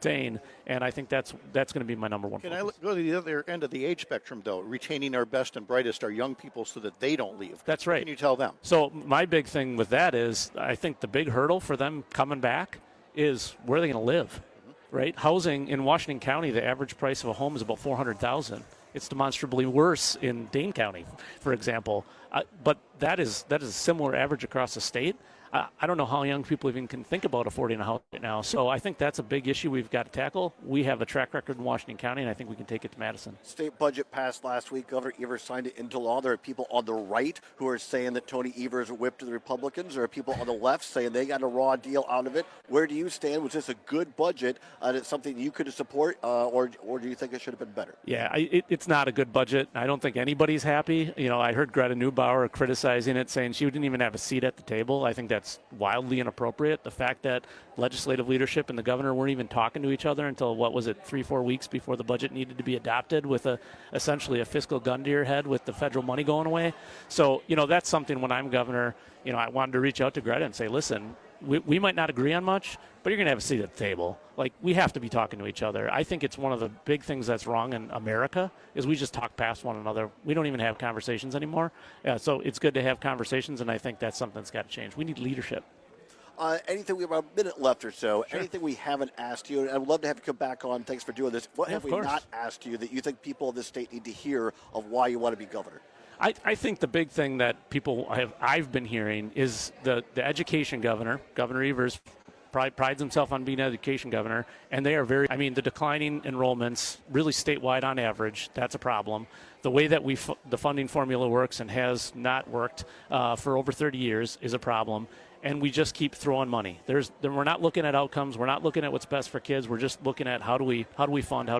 And I think that's going to be my number one focus. Can I go to the other end of the age spectrum, though? Retaining our best and brightest, our young people, so that they don't leave. That's right. What can you tell them? So my big thing with that is I think the big hurdle for them coming back is where are they going to live, right? Housing in Washington County, the average price of a home is about $400,000. It's demonstrably worse in Dane County, for example. But that is a similar average across the state. I don't know how young people even can think about affording a house right now. So I think that's a big issue we've got to tackle. We have a track record in Washington County, and I think we can take it to Madison. State budget passed last week. Governor Evers signed it into law. There are people on the right who are saying that Tony Evers whipped the Republicans. There are people on the left saying they got a raw deal out of it. Where do you stand? Was this a good budget? It's something you could support, or do you think it should have been better? Yeah, it's not a good budget. I don't think anybody's happy. I heard Greta Neubauer criticizing it, saying she didn't even have a seat at the table. I think that's wildly inappropriate. The fact that legislative leadership and the governor weren't even talking to each other until, 3-4 weeks before the budget needed to be adopted, with essentially a fiscal gun to your head with the federal money going away. So, that's something when I'm governor, I wanted to reach out to Greta and say, listen, we might not agree on much, but you're going to have a seat at the table. Like, we have to be talking to each other. I think it's one of the big things that's wrong in America is we just talk past one another. We don't even have conversations anymore. So it's good to have conversations, and I think that's something that's got to change. We need leadership. Anything, we have about a minute left or so. Sure. Anything we haven't asked you, and I would love to have you come back on. Thanks for doing this. What have we course. not asked you that you think people of this state need to hear of why you want to be governor? I think the big thing that I've been hearing is the education governor, Governor Evers, prides himself on being an education governor, and they are the declining enrollments, really statewide on average, that's a problem. The way that the funding formula works and has not worked for over 30 years is a problem. And we just keep throwing money. We're not looking at outcomes. We're not looking at what's best for kids. We're just looking at how do we fund.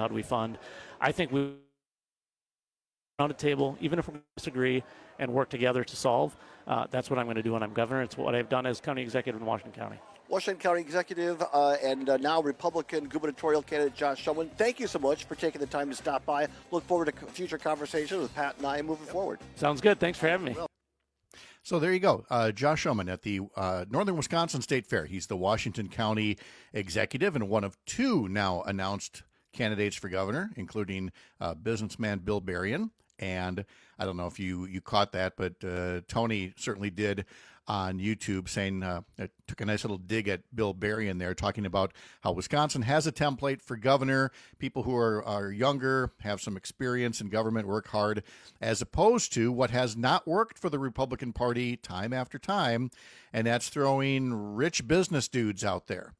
I think we around a table, even if we disagree, and work together to solve. That's what I'm going to do when I'm governor. It's what I've done as county executive in Washington County. Washington County Executive and now Republican gubernatorial candidate Josh Schoeman, thank you so much for taking the time to stop by. Look forward to future conversations with Pat and I moving forward. Sounds good. Thanks for having me. So there you go. Josh Schoeman at the Northern Wisconsin State Fair. He's the Washington County executive and one of two now announced candidates for governor, including businessman Bill Berrien. And I don't know if you caught that, but Tony certainly did on YouTube, saying took a nice little dig at Bill Berrien there, talking about how Wisconsin has a template for governor. People who are younger, have some experience in government, work hard, as opposed to what has not worked for the Republican Party time after time, and that's throwing rich business dudes out there.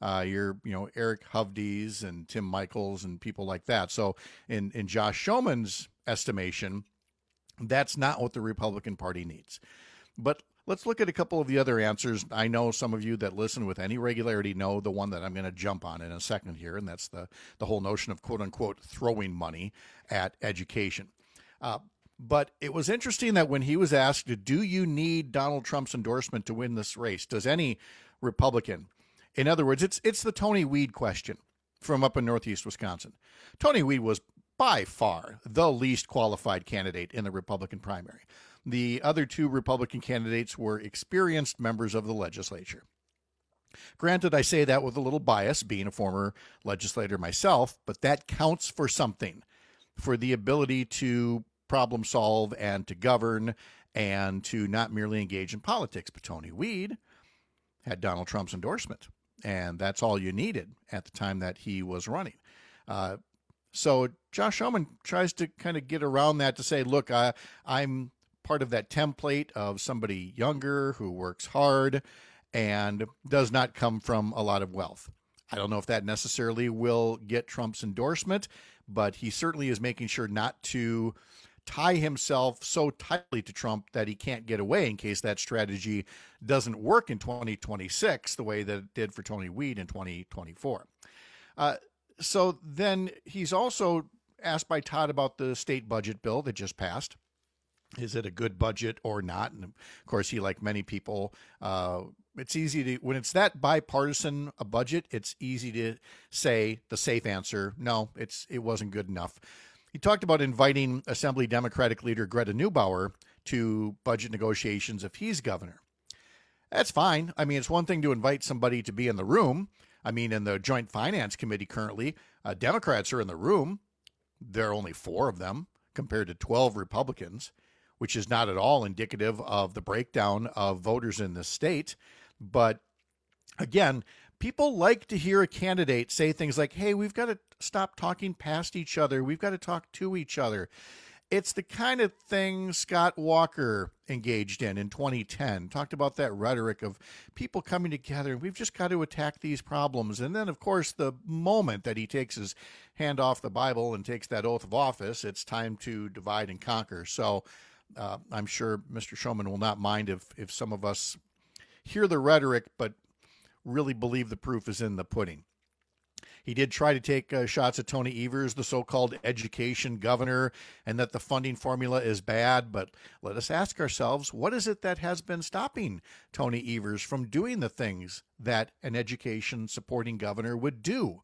Eric Hovdes and Tim Michels and people like that. So in Josh Schoeman's estimation, that's not what the Republican Party needs. But let's look at a couple of the other answers. I know some of you that listen with any regularity know the one that I'm going to jump on in a second here, and that's the whole notion of quote-unquote throwing money at education. But it was interesting that when he was asked, do you need Donald Trump's endorsement to win this race? Does any Republican? In other words, it's the Tony Weed question from up in Northeast Wisconsin. Tony Weed was by far the least qualified candidate in the Republican primary. The other two Republican candidates were experienced members of the legislature. Granted, I say that with a little bias, being a former legislator myself, but that counts for something, for the ability to problem solve and to govern and to not merely engage in politics. But Tony Weed had Donald Trump's endorsement, and that's all you needed at the time that he was running. So Josh Schoemann tries to kind of get around that to say, look, I'm part of that template of somebody younger who works hard and does not come from a lot of wealth. I don't know if that necessarily will get Trump's endorsement, but he certainly is making sure not to tie himself so tightly to Trump that he can't get away in case that strategy doesn't work in 2026 the way that it did for Tony Weed in 2024. So then he's also asked by Todd about the state budget bill that just passed. Is it a good budget or not? And of course, he, like many people, it's easy to, when it's that bipartisan a budget, it's easy to say the safe answer, no, it wasn't good enough. He talked about inviting Assembly Democratic leader Greta Neubauer to budget negotiations if he's governor. That's fine. I mean, it's one thing to invite somebody to be in the room. I mean, in the Joint Finance Committee currently, Democrats are in the room. There are only 4 of them compared to 12 Republicans, which is not at all indicative of the breakdown of voters in the state. But again, people like to hear a candidate say things like, hey, we've got to stop talking past each other. We've got to talk to each other. It's the kind of thing Scott Walker engaged in 2010, talked about that rhetoric of people coming together. We've just got to attack these problems. And then, of course, the moment that he takes his hand off the Bible and takes that oath of office, it's time to divide and conquer. So I'm sure Mr. Schoemann will not mind if some of us hear the rhetoric, but really believe the proof is in the pudding. He did try to take shots at Tony Evers, the so-called education governor, and that the funding formula is bad. But let us ask ourselves, what is it that has been stopping Tony Evers from doing the things that an education supporting governor would do?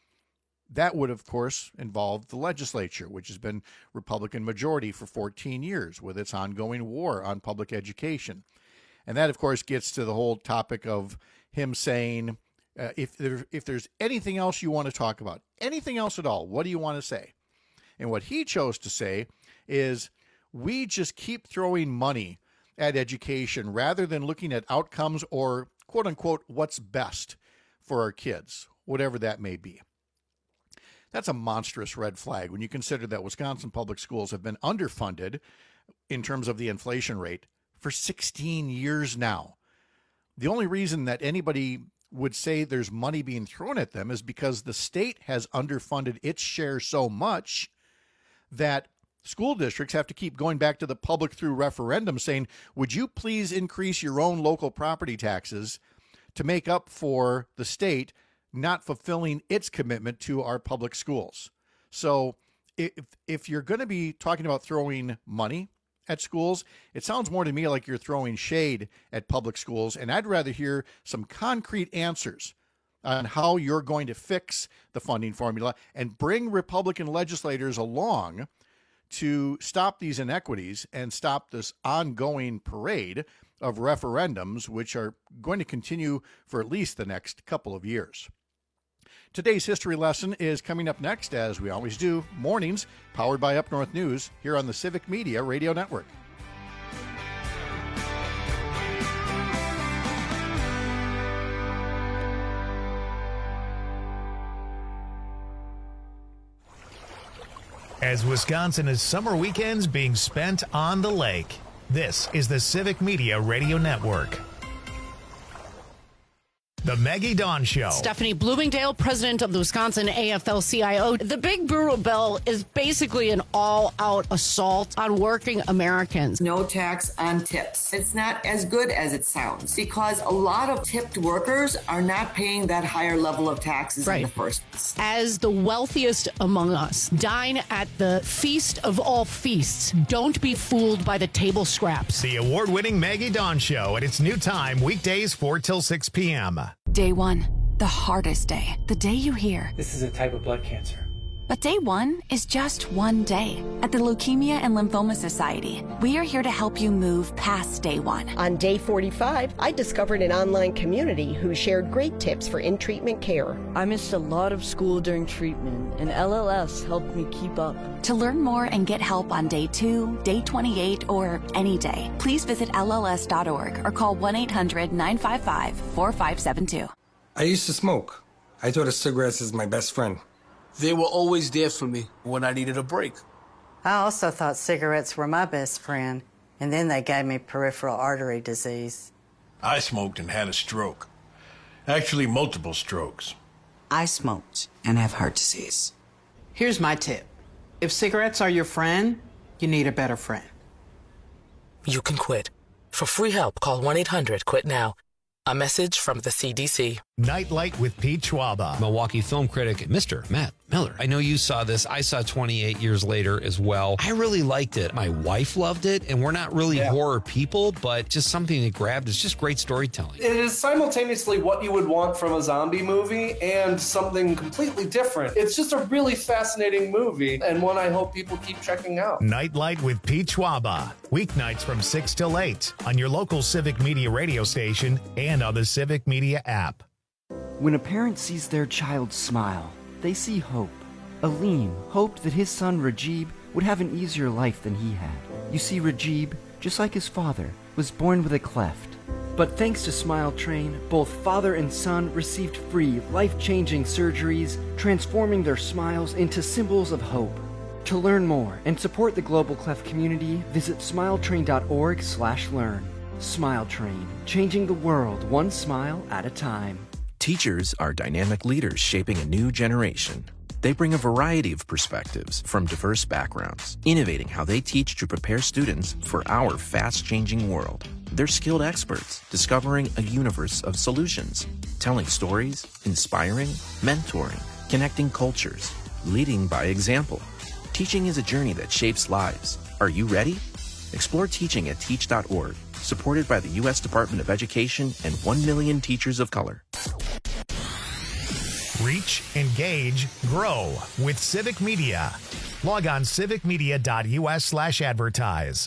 That would, of course, involve the legislature, which has been Republican majority for 14 years with its ongoing war on public education. And that, of course, gets to the whole topic of him saying, if there's anything else you want to talk about, anything else at all, what do you want to say? And what he chose to say is, we just keep throwing money at education rather than looking at outcomes or, quote unquote, what's best for our kids, whatever that may be. That's a monstrous red flag when you consider that Wisconsin public schools have been underfunded in terms of the inflation rate for 16 years now. The only reason that anybody would say there's money being thrown at them is because the state has underfunded its share so much that school districts have to keep going back to the public through referendum saying, would you please increase your own local property taxes to make up for the state not fulfilling its commitment to our public schools? So if you're going to be talking about throwing money at schools, it sounds more to me like you're throwing shade at public schools, and I'd rather hear some concrete answers on how you're going to fix the funding formula and bring Republican legislators along to stop these inequities and stop this ongoing parade of referendums, which are going to continue for at least the next couple of years. Today's history lesson is coming up next, as we always do, mornings, powered by Up North News, here on the Civic Media Radio Network. As Wisconsin is summer weekends being spent on the lake, this is the Civic Media Radio Network. The Maggie Dawn Show. Stephanie Bloomingdale, president of the Wisconsin AFL-CIO. The Big Bureau bill is basically an all-out assault on working Americans. No tax on tips. It's not as good as it sounds because a lot of tipped workers are not paying that higher level of taxes in the first place. As the wealthiest among us, dine at the feast of all feasts. Don't be fooled by the table scraps. The award-winning Maggie Dawn Show at its new time, weekdays 4 till 6 p.m. Day one, the hardest day. The day you hear, this is a type of blood cancer. But day one is just one day. At the Leukemia and Lymphoma Society, we are here to help you move past day one. On day 45, I discovered an online community who shared great tips for in-treatment care. I missed a lot of school during treatment, and LLS helped me keep up. To learn more and get help on day 2, day 28, or any day, please visit LLS.org or call 1-800-955-4572. I used to smoke. I thought of cigarettes as my best friend. They were always there for me when I needed a break. I also thought cigarettes were my best friend, and then they gave me peripheral artery disease. I smoked and had a stroke. Actually, multiple strokes. I smoked and have heart disease. Here's my tip. If cigarettes are your friend, you need a better friend. You can quit. For free help, call 1-800-QUIT-NOW. A message from the CDC. Nightlight with Pete Schwaba. Milwaukee film critic, Mr. Matt Miller. I know you saw this. I saw 28 years later as well. I really liked it. My wife loved it, and we're not really horror people, but just something that grabbed. It's just great storytelling. It is simultaneously what you would want from a zombie movie and something completely different. It's just a really fascinating movie, and one I hope people keep checking out. Nightlight with Pete Schwaba. Weeknights from 6 till 8 on your local Civic Media radio station and on the Civic Media app. When a parent sees their child smile, they see hope. Aleem hoped that his son Rajib would have an easier life than he had. You see, Rajib, just like his father, was born with a cleft. But thanks to Smile Train, both father and son received free, life-changing surgeries, transforming their smiles into symbols of hope. To learn more and support the Global Cleft community, visit smiletrain.org/learn. Smile Train, changing the world one smile at a time. Teachers are dynamic leaders shaping a new generation. They bring a variety of perspectives from diverse backgrounds, innovating how they teach to prepare students for our fast-changing world. They're skilled experts, discovering a universe of solutions, telling stories, inspiring, mentoring, connecting cultures, leading by example. Teaching is a journey that shapes lives. Are you ready? Explore teaching at teach.org, supported by the U.S. Department of Education and 1 million teachers of color. Reach, engage, grow with Civic Media. Log on civicmedia.us/advertise.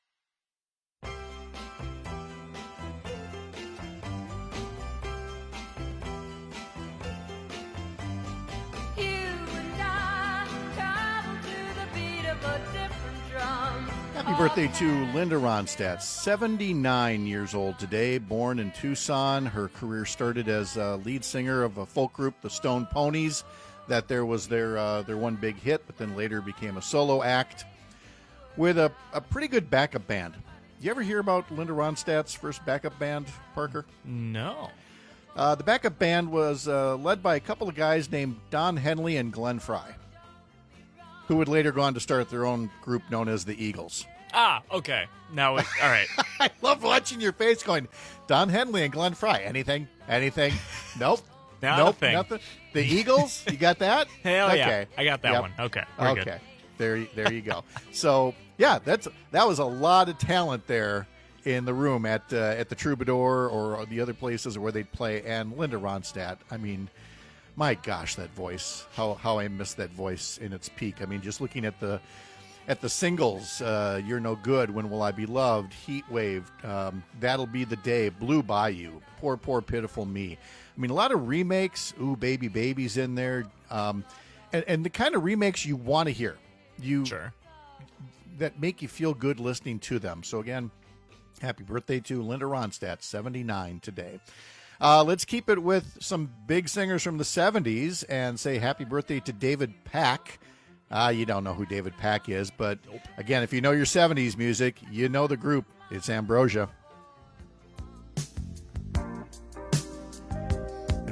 Happy birthday to Linda Ronstadt, 79 years old today, born in Tucson. Her career started as a lead singer of a folk group, the Stone Ponies. That there was their one big hit, but then later became a solo act with a pretty good backup band. You ever hear about Linda Ronstadt's first backup band, Parker? No. The backup band was led by a couple of guys named Don Henley and Glenn Frey, who would later go on to start their own group known as the Eagles. Ah, okay. Now, all right. I love watching your face going, Don Henley and Glenn Frey. Anything? Nope. Nope. Nothing. The Eagles? You got that? Hell okay. Yeah. I got that one. Okay. We're okay. Good. There you go. So, yeah, that was a lot of talent there in the room at the Troubadour or the other places where they'd play. And Linda Ronstadt, I mean, my gosh, that voice, how I miss that voice in its peak. I mean, just looking at the singles, You're No Good, When Will I Be Loved, Heat Wave, That'll Be the Day, Blue Bayou, Poor, Poor, Pitiful Me. I mean, a lot of remakes. Ooh, Baby Baby's in there. And the kind of remakes you want to hear. Sure. That make you feel good listening to them. So, again, happy birthday to Linda Ronstadt, 79 today. Let's keep it with some big singers from the 70s and say happy birthday to David Pack. You don't know who David Pack is, but again, if you know your 70s music, you know the group. It's Ambrosia.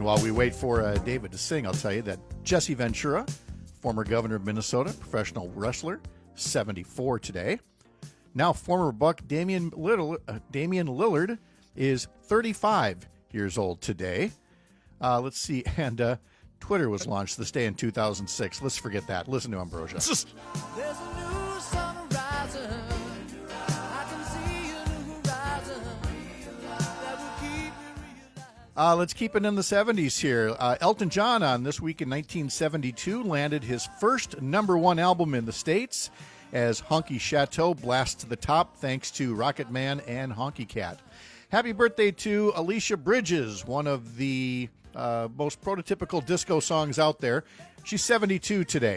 And while we wait for David to sing, I'll tell you that Jesse Ventura, former governor of Minnesota, professional wrestler, 74 today. Now former Buck Damian Lillard is 35 years old today. Let's see, and Twitter was launched this day in 2006. Let's forget that. Listen to Ambrosia. There's a new sun rising. I can see a new horizon that will keep me. Let's keep it in the 70s here. Elton John on This Week in 1972 landed his first #1 album in the States as Honky Chateau blasts to the top thanks to Rocket Man and Honky Cat. Happy birthday to Alicia Bridges, one of the most prototypical disco songs out there. She's 72 today.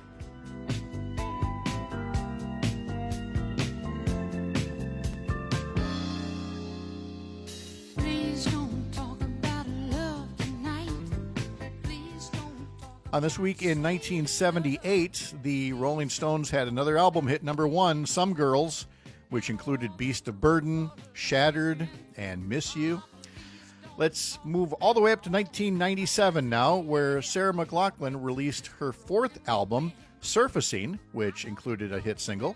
On This Week in 1978, the Rolling Stones had another album hit #1, Some Girls, which included Beast of Burden, Shattered, and Miss You. Let's move all the way up to 1997 now, where Sarah McLachlan released her 4th album, Surfacing, which included a hit single.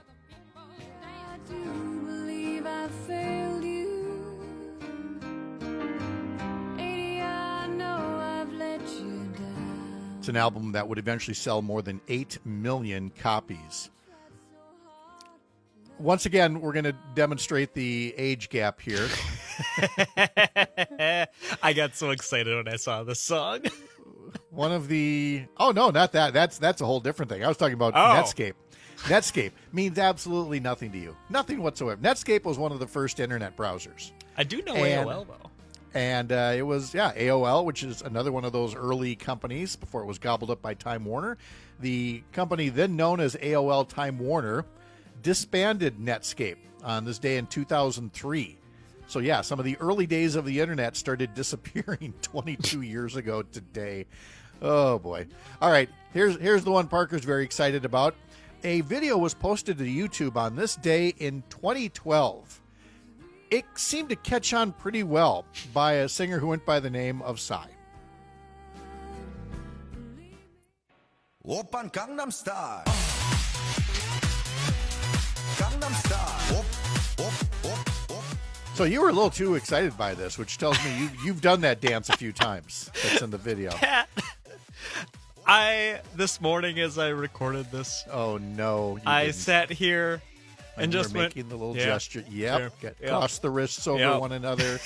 It's an album that would eventually sell more than 8 million copies. Once again, we're going to demonstrate the age gap here. I got so excited when I saw this song. One of the... Oh, no, not that. That's a whole different thing. I was talking about Netscape. Netscape means absolutely nothing to you. Nothing whatsoever. Netscape was one of the first internet browsers. I do know AOL, though. And it was, AOL, which is another one of those early companies before it was gobbled up by Time Warner. The company then known as AOL Time Warner disbanded Netscape on this day in 2003. So, some of the early days of the internet started disappearing 22 years ago today. Oh, boy. All right, here's the one Parker's very excited about. A video was posted to YouTube on this day in 2012. It seemed to catch on pretty well by a singer who went by the name of Psy. Oppan Gangnam Style. Gangnam Style. So you were a little too excited by this, which tells me you've done that dance a few times. That's in the video. Pat, this morning as I recorded this. Oh no! I sat here and just making the little gesture. Yep. Sure. Cross the wrists over one another.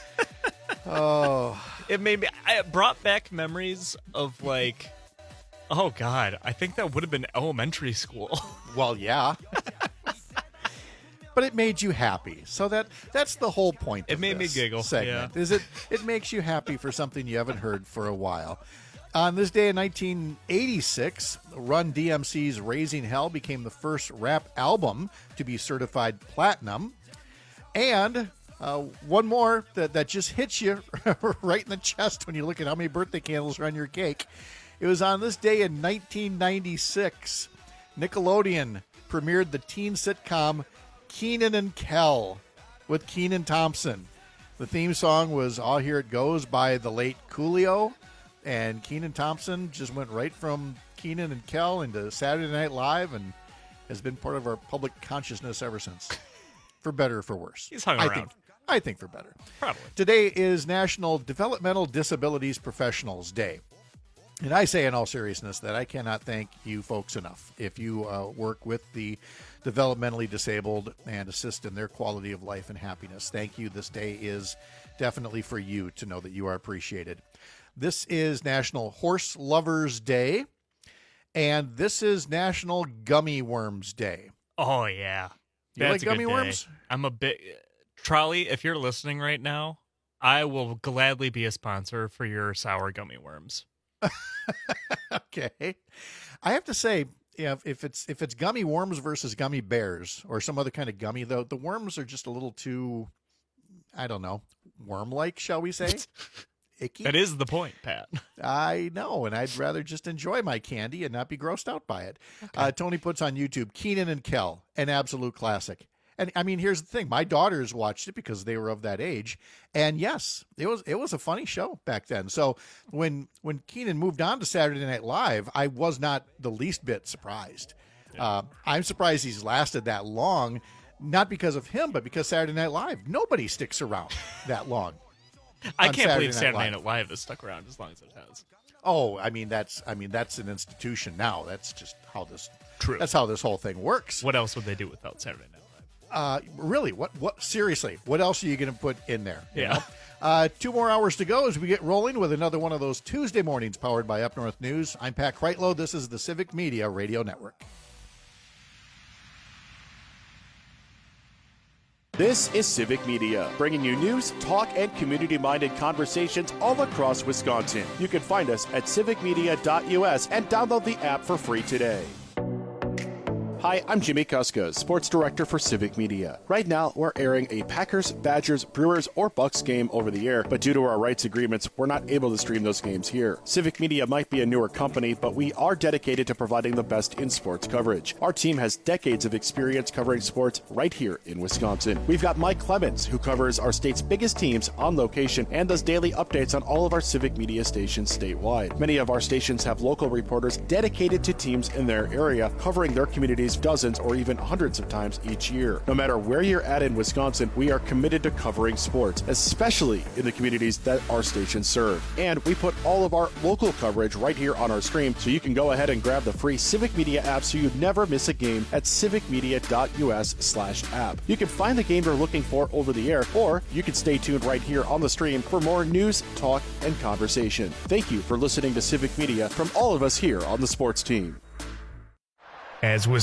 Oh, it brought back memories of like, oh God, I think that would have been elementary school. Well, yeah. But it made you happy. So that's the whole point of it made me giggle segment. Is it makes you happy for something you haven't heard for a while. On this day in 1986, Run DMC's Raising Hell became the first rap album to be certified platinum. And one more that just hits you right in the chest when you look at how many birthday candles are on your cake. It was on this day in 1996, Nickelodeon premiered the teen sitcom Kenan and Kel with Kenan Thompson. The theme song was All Here It Goes by the late Coolio, and Kenan Thompson just went right from Kenan and Kel into Saturday Night Live and has been part of our public consciousness ever since, for better or for worse. He's hung around. I think for better. Probably. Today is National Developmental Disabilities Professionals Day. And I say in all seriousness that I cannot thank you folks enough. If you work with the developmentally disabled and assist in their quality of life and happiness, thank you. This day is definitely for you to know that you are appreciated. This is National Horse Lovers Day, and this is National Gummy Worms Day. Oh, yeah. You like gummy worms? I'm a bit... Trolley, if you're listening right now, I will gladly be a sponsor for your sour gummy worms. Okay. I have to say, if it's gummy worms versus gummy bears or some other kind of gummy, though, the worms are just a little too, I don't know, worm-like, shall we say? Icky. That is the point, Pat. I know, and I'd rather just enjoy my candy and not be grossed out by it. Okay. Tony puts on YouTube, Kenan and Kel, an absolute classic. And I mean, here's the thing. My daughters watched it because they were of that age. And yes, it was a funny show back then. So when Kenan moved on to Saturday Night Live, I was not the least bit surprised. I'm surprised he's lasted that long, not because of him, but because Saturday Night Live. Nobody sticks around that long. I can't believe Saturday Night Live has stuck around as long as it has. Oh, I mean that's an institution now. That's just how this. True. That's how this whole thing works. What else would they do without Saturday Night Live? Really? What? Seriously? What else are you going to put in there? Yeah. 2 more hours to go as we get rolling with another one of those Tuesday mornings powered by Up North News. I'm Pat Kreitlow. This is the Civic Media Radio Network. This is Civic Media, bringing you news, talk, and community-minded conversations all across Wisconsin. You can find us at civicmedia.us and download the app for free today. Hi, I'm Jimmy Kuska, Sports Director for Civic Media. Right now, we're airing a Packers, Badgers, Brewers, or Bucks game over the air, but due to our rights agreements, we're not able to stream those games here. Civic Media might be a newer company, but we are dedicated to providing the best in sports coverage. Our team has decades of experience covering sports right here in Wisconsin. We've got Mike Clemens, who covers our state's biggest teams on location and does daily updates on all of our Civic Media stations statewide. Many of our stations have local reporters dedicated to teams in their area, covering their communities dozens or even hundreds of times each year. No matter where you're at in Wisconsin, we are committed to covering sports, especially in the communities that our stations serve. And we put all of our local coverage right here on our stream, so you can go ahead and grab the free Civic Media app so you never miss a game at civicmedia.us/app. You can find the game you're looking for over the air, or you can stay tuned right here on the stream for more news, talk, and conversation. Thank you for listening to Civic Media from all of us here on the sports team. As